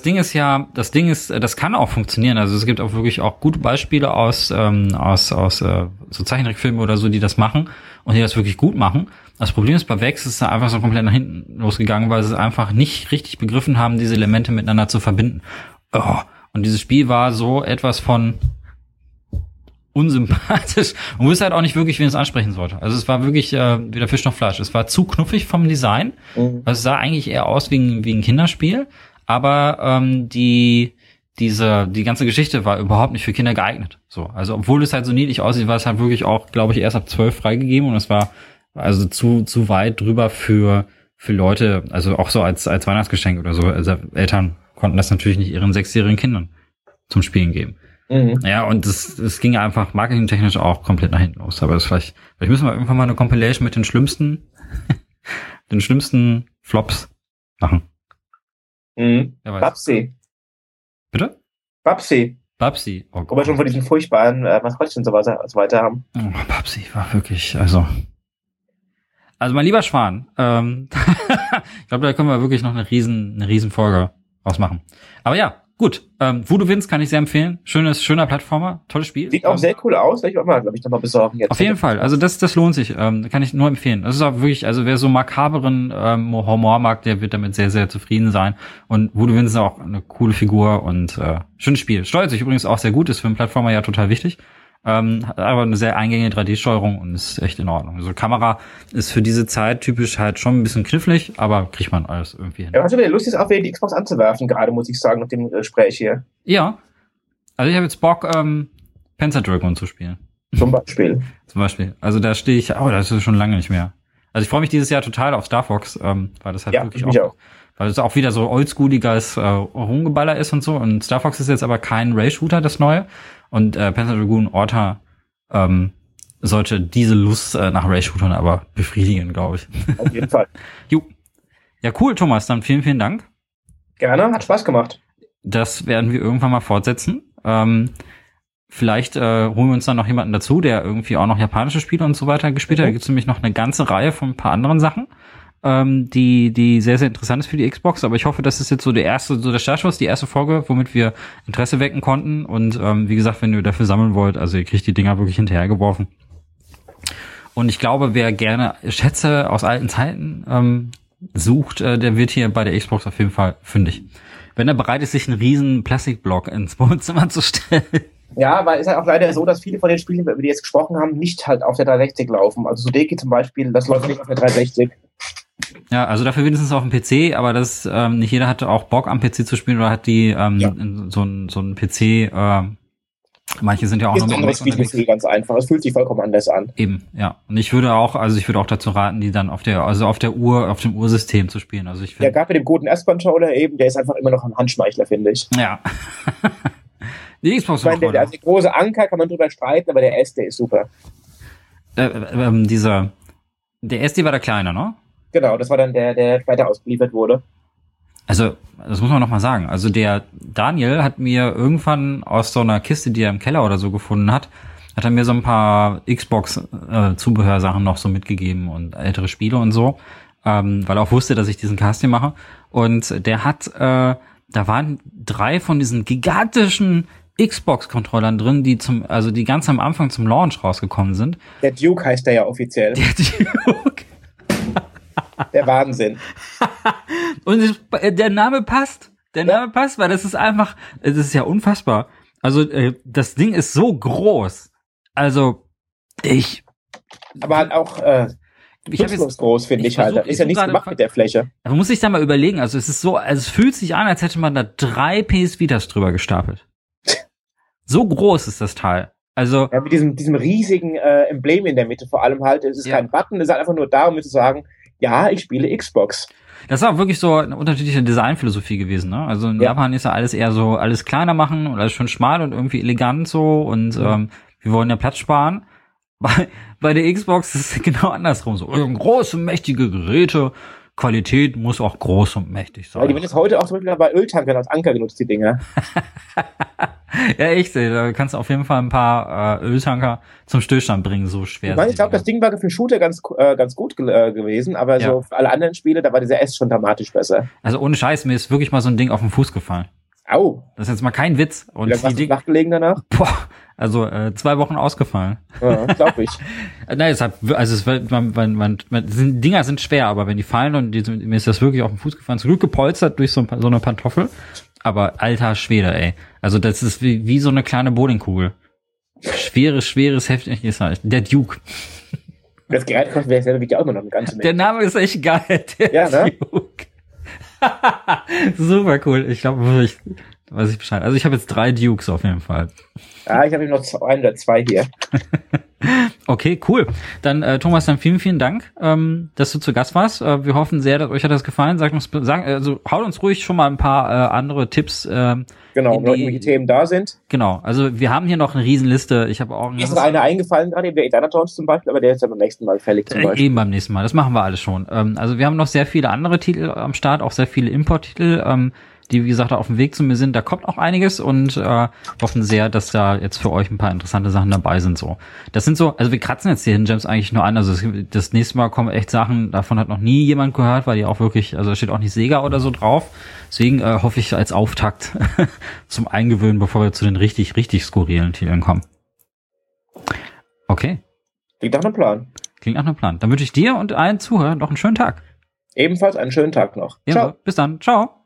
das kann auch funktionieren. Also es gibt auch wirklich auch gute Beispiele aus so Zeichentrickfilmen oder so, die das machen und die das wirklich gut machen. Das Problem ist, bei Vex ist da einfach so komplett nach hinten losgegangen, weil sie einfach nicht richtig begriffen haben, diese Elemente miteinander zu verbinden. Oh. Und dieses Spiel war so etwas von unsympathisch und wusste halt auch nicht wirklich, wen es ansprechen sollte. Also es war wirklich weder Fisch noch Fleisch. Es war zu knuffig vom Design. Also es sah eigentlich eher aus wie ein Kinderspiel, aber die ganze Geschichte war überhaupt nicht für Kinder geeignet. So, also obwohl es halt so niedlich aussieht, war es halt wirklich auch, glaube ich, erst ab 12 freigegeben und es war also zu weit drüber für Leute, also auch so als Weihnachtsgeschenk oder so. Also Eltern konnten das natürlich nicht ihren 6-jährigen Kindern zum Spielen geben. Ja, und es ging einfach marketingtechnisch auch komplett nach hinten los. Aber vielleicht müssen wir irgendwann mal eine Compilation mit den schlimmsten Flops machen. Babsi. Bitte? Babsi. Oh Gott. Wo wir schon von diesen furchtbaren Maskottchen und so weiter haben. Oh, Babsi war wirklich, also mein lieber Schwan, ich glaube, da können wir wirklich noch eine riesen Folge ausmachen. Aber ja, gut. Voodoo Vince kann ich sehr empfehlen. Schöner Plattformer, tolles Spiel. Sieht auch sehr cool aus. Werde ich auch mal, glaube ich, nochmal besorgen jetzt. Auf jeden Fall. Also das lohnt sich. Kann ich nur empfehlen. Das ist auch wirklich, also wer so makaberen Humor mag, der wird damit sehr, sehr zufrieden sein. Und Voodoo Vince ist auch eine coole Figur und schönes Spiel. Steuert sich übrigens auch sehr gut, ist für einen Plattformer ja total wichtig. Hat aber eine sehr eingängige 3D-Steuerung und ist echt in Ordnung. Also Kamera ist für diese Zeit typisch halt schon ein bisschen knifflig, aber kriegt man alles irgendwie hin. Ja, was wieder lustig ist, auch wieder die Xbox anzuwerfen, gerade muss ich sagen, nach dem Gespräch hier. Ja. Also ich habe jetzt Bock, Panzer Dragoon zu spielen. Zum Beispiel. Also da stehe ich, das ist schon lange nicht mehr. Also ich freue mich dieses Jahr total auf Star Fox, weil das halt wirklich auch. Weil es auch wieder so oldschooliges Rumgeballer ist und so. Und Star Fox ist jetzt aber kein Ray-Shooter, das Neue. Und Panzer Dragoon Orta sollte diese Lust nach Ray-Shootern aber befriedigen, glaube ich. Auf jeden Fall. Jo. Ja, cool, Thomas. Dann vielen, vielen Dank. Gerne, hat Spaß gemacht. Das werden wir irgendwann mal fortsetzen. Vielleicht holen wir uns dann noch jemanden dazu, der irgendwie auch noch japanische Spiele und so weiter gespielt hat. Da gibt es nämlich noch eine ganze Reihe von ein paar anderen Sachen, die sehr, sehr interessant ist für die Xbox. Aber ich hoffe, das ist jetzt so der Startschuss, die erste Folge, womit wir Interesse wecken konnten. Und wie gesagt, wenn ihr dafür sammeln wollt, also ihr kriegt die Dinger wirklich hinterhergeworfen. Und ich glaube, wer gerne Schätze aus alten Zeiten sucht, der wird hier bei der Xbox auf jeden Fall fündig. Wenn er bereit ist, sich einen riesen Plastikblock ins Wohnzimmer zu stellen. Ja, weil es ist halt auch leider so, dass viele von den Spielen, über die wir jetzt gesprochen haben, nicht halt auf der 360 laufen. Also Sudeki zum Beispiel, das läuft nicht auf der 360. Ja, also dafür wenigstens auf dem PC, aber das nicht jeder hatte auch Bock am PC zu spielen oder hat die so ein PC. Manche sind ja auch noch mit anderes Spielgefühl ganz einfach. Es fühlt sich vollkommen anders an. Eben, ja. Und ich würde auch dazu raten, die dann auf dem Ursystem zu spielen. Also ja, gerade mit dem guten S-Controller eben, der ist einfach immer noch ein Handschmeichler, finde ich. Ja. Die Xbox. Ich meine, der große Anker kann man drüber streiten, aber der S, der ist super. Der S, die war der kleine, ne? Genau, das war dann der weiter ausgeliefert wurde. Also, das muss man noch mal sagen. Also der Daniel hat mir irgendwann aus so einer Kiste, die er im Keller oder so gefunden hat er mir so ein paar Xbox-Zubehörsachen noch so mitgegeben und ältere Spiele und so. weil er auch wusste, dass ich diesen Cast hier mache. Und der hat, da waren 3 von diesen gigantischen Xbox-Controllern drin, die die ganz am Anfang zum Launch rausgekommen sind. Der Duke heißt der ja offiziell. Der Duke. Der Wahnsinn. Und der Name passt. Der Name passt, weil das ist einfach, es ist ja unfassbar. Also, das Ding ist so groß. Also, aber halt auch, ich habe jetzt groß, finde ich halt. Ist ja nichts gemacht mit der Fläche. Man muss sich da mal überlegen. Also, es ist so, also es fühlt sich an, als hätte man da 3 PS Vitas drüber gestapelt. So groß ist das Teil. Also ja, mit diesem riesigen Emblem in der Mitte vor allem halt. Es ist kein Button, es ist halt einfach nur da, um zu sagen, ja, ich spiele Xbox. Das ist auch wirklich so eine unterschiedliche Designphilosophie gewesen, ne? Also in Japan ist ja alles eher so, alles kleiner machen und alles schön schmal und irgendwie elegant so und wir wollen ja Platz sparen. Bei der Xbox ist es genau andersrum so. Große, mächtige Geräte, Qualität muss auch groß und mächtig sein. Ja, die werden jetzt heute auch zum Beispiel bei Öltankern als Anker genutzt, die Dinger. Ja, echt, da kannst du auf jeden Fall ein paar Öltanker zum Stillstand bringen, so schwer. Ich glaube, das Ding war für Shooter ganz gut gewesen, aber so für alle anderen Spiele, da war dieser S schon dramatisch besser. Also ohne Scheiß, mir ist wirklich mal so ein Ding auf den Fuß gefallen. Au. Das ist jetzt mal kein Witz. Und wie lange hast du flach gelegen danach? Boah, also 2 Wochen ausgefallen. Ja, glaube ich. Nein, die Dinger sind schwer, aber wenn die fallen und mir ist das wirklich auf den Fuß gefallen, zum Glück gepolstert durch so eine Pantoffel. Aber alter Schwede, ey. Also das ist wie so eine kleine Bowlingkugel. Schweres, heftig ist halt. Der Duke. Das Gerät kostet ja selber auch immer noch eine ganze Menge. Der Name ist echt geil. Der Duke. Super cool. Ich glaube, weiß ich Bescheid. Also ich habe jetzt 3 Dukes auf jeden Fall. Ja, ich habe noch 1 oder 2 hier. Okay, cool. Dann Thomas, dann vielen Dank, dass du zu Gast warst. Wir hoffen sehr, dass euch hat das gefallen. Haut uns ruhig schon mal ein paar andere Tipps. Genau, wenn irgendwelche Themen da sind. Genau, also wir haben hier noch eine Riesenliste. Ich habe auch. Mir ist noch eine eingefallen gerade, der Eternatorns zum Beispiel, aber der ist ja beim nächsten Mal fällig zum Beispiel. Eben beim nächsten Mal. Das machen wir alles schon. Also wir haben noch sehr viele andere Titel am Start, auch sehr viele Importtitel, die, wie gesagt, auf dem Weg zu mir sind. Da kommt auch einiges und hoffen sehr, dass da jetzt für euch ein paar interessante Sachen dabei sind. So, das sind so, also wir kratzen jetzt die Hidden Gems eigentlich nur an. Also das nächste Mal kommen echt Sachen, davon hat noch nie jemand gehört, weil die auch wirklich, also da steht auch nicht Sega oder so drauf. Deswegen hoffe ich als Auftakt zum Eingewöhnen, bevor wir zu den richtig skurrilen Titeln kommen. Okay. Klingt nach einem Plan. Klingt nach einem Plan. Dann wünsche ich dir und allen Zuhörern noch einen schönen Tag. Ebenfalls einen schönen Tag noch. Ja, ciao. Bis dann. Ciao.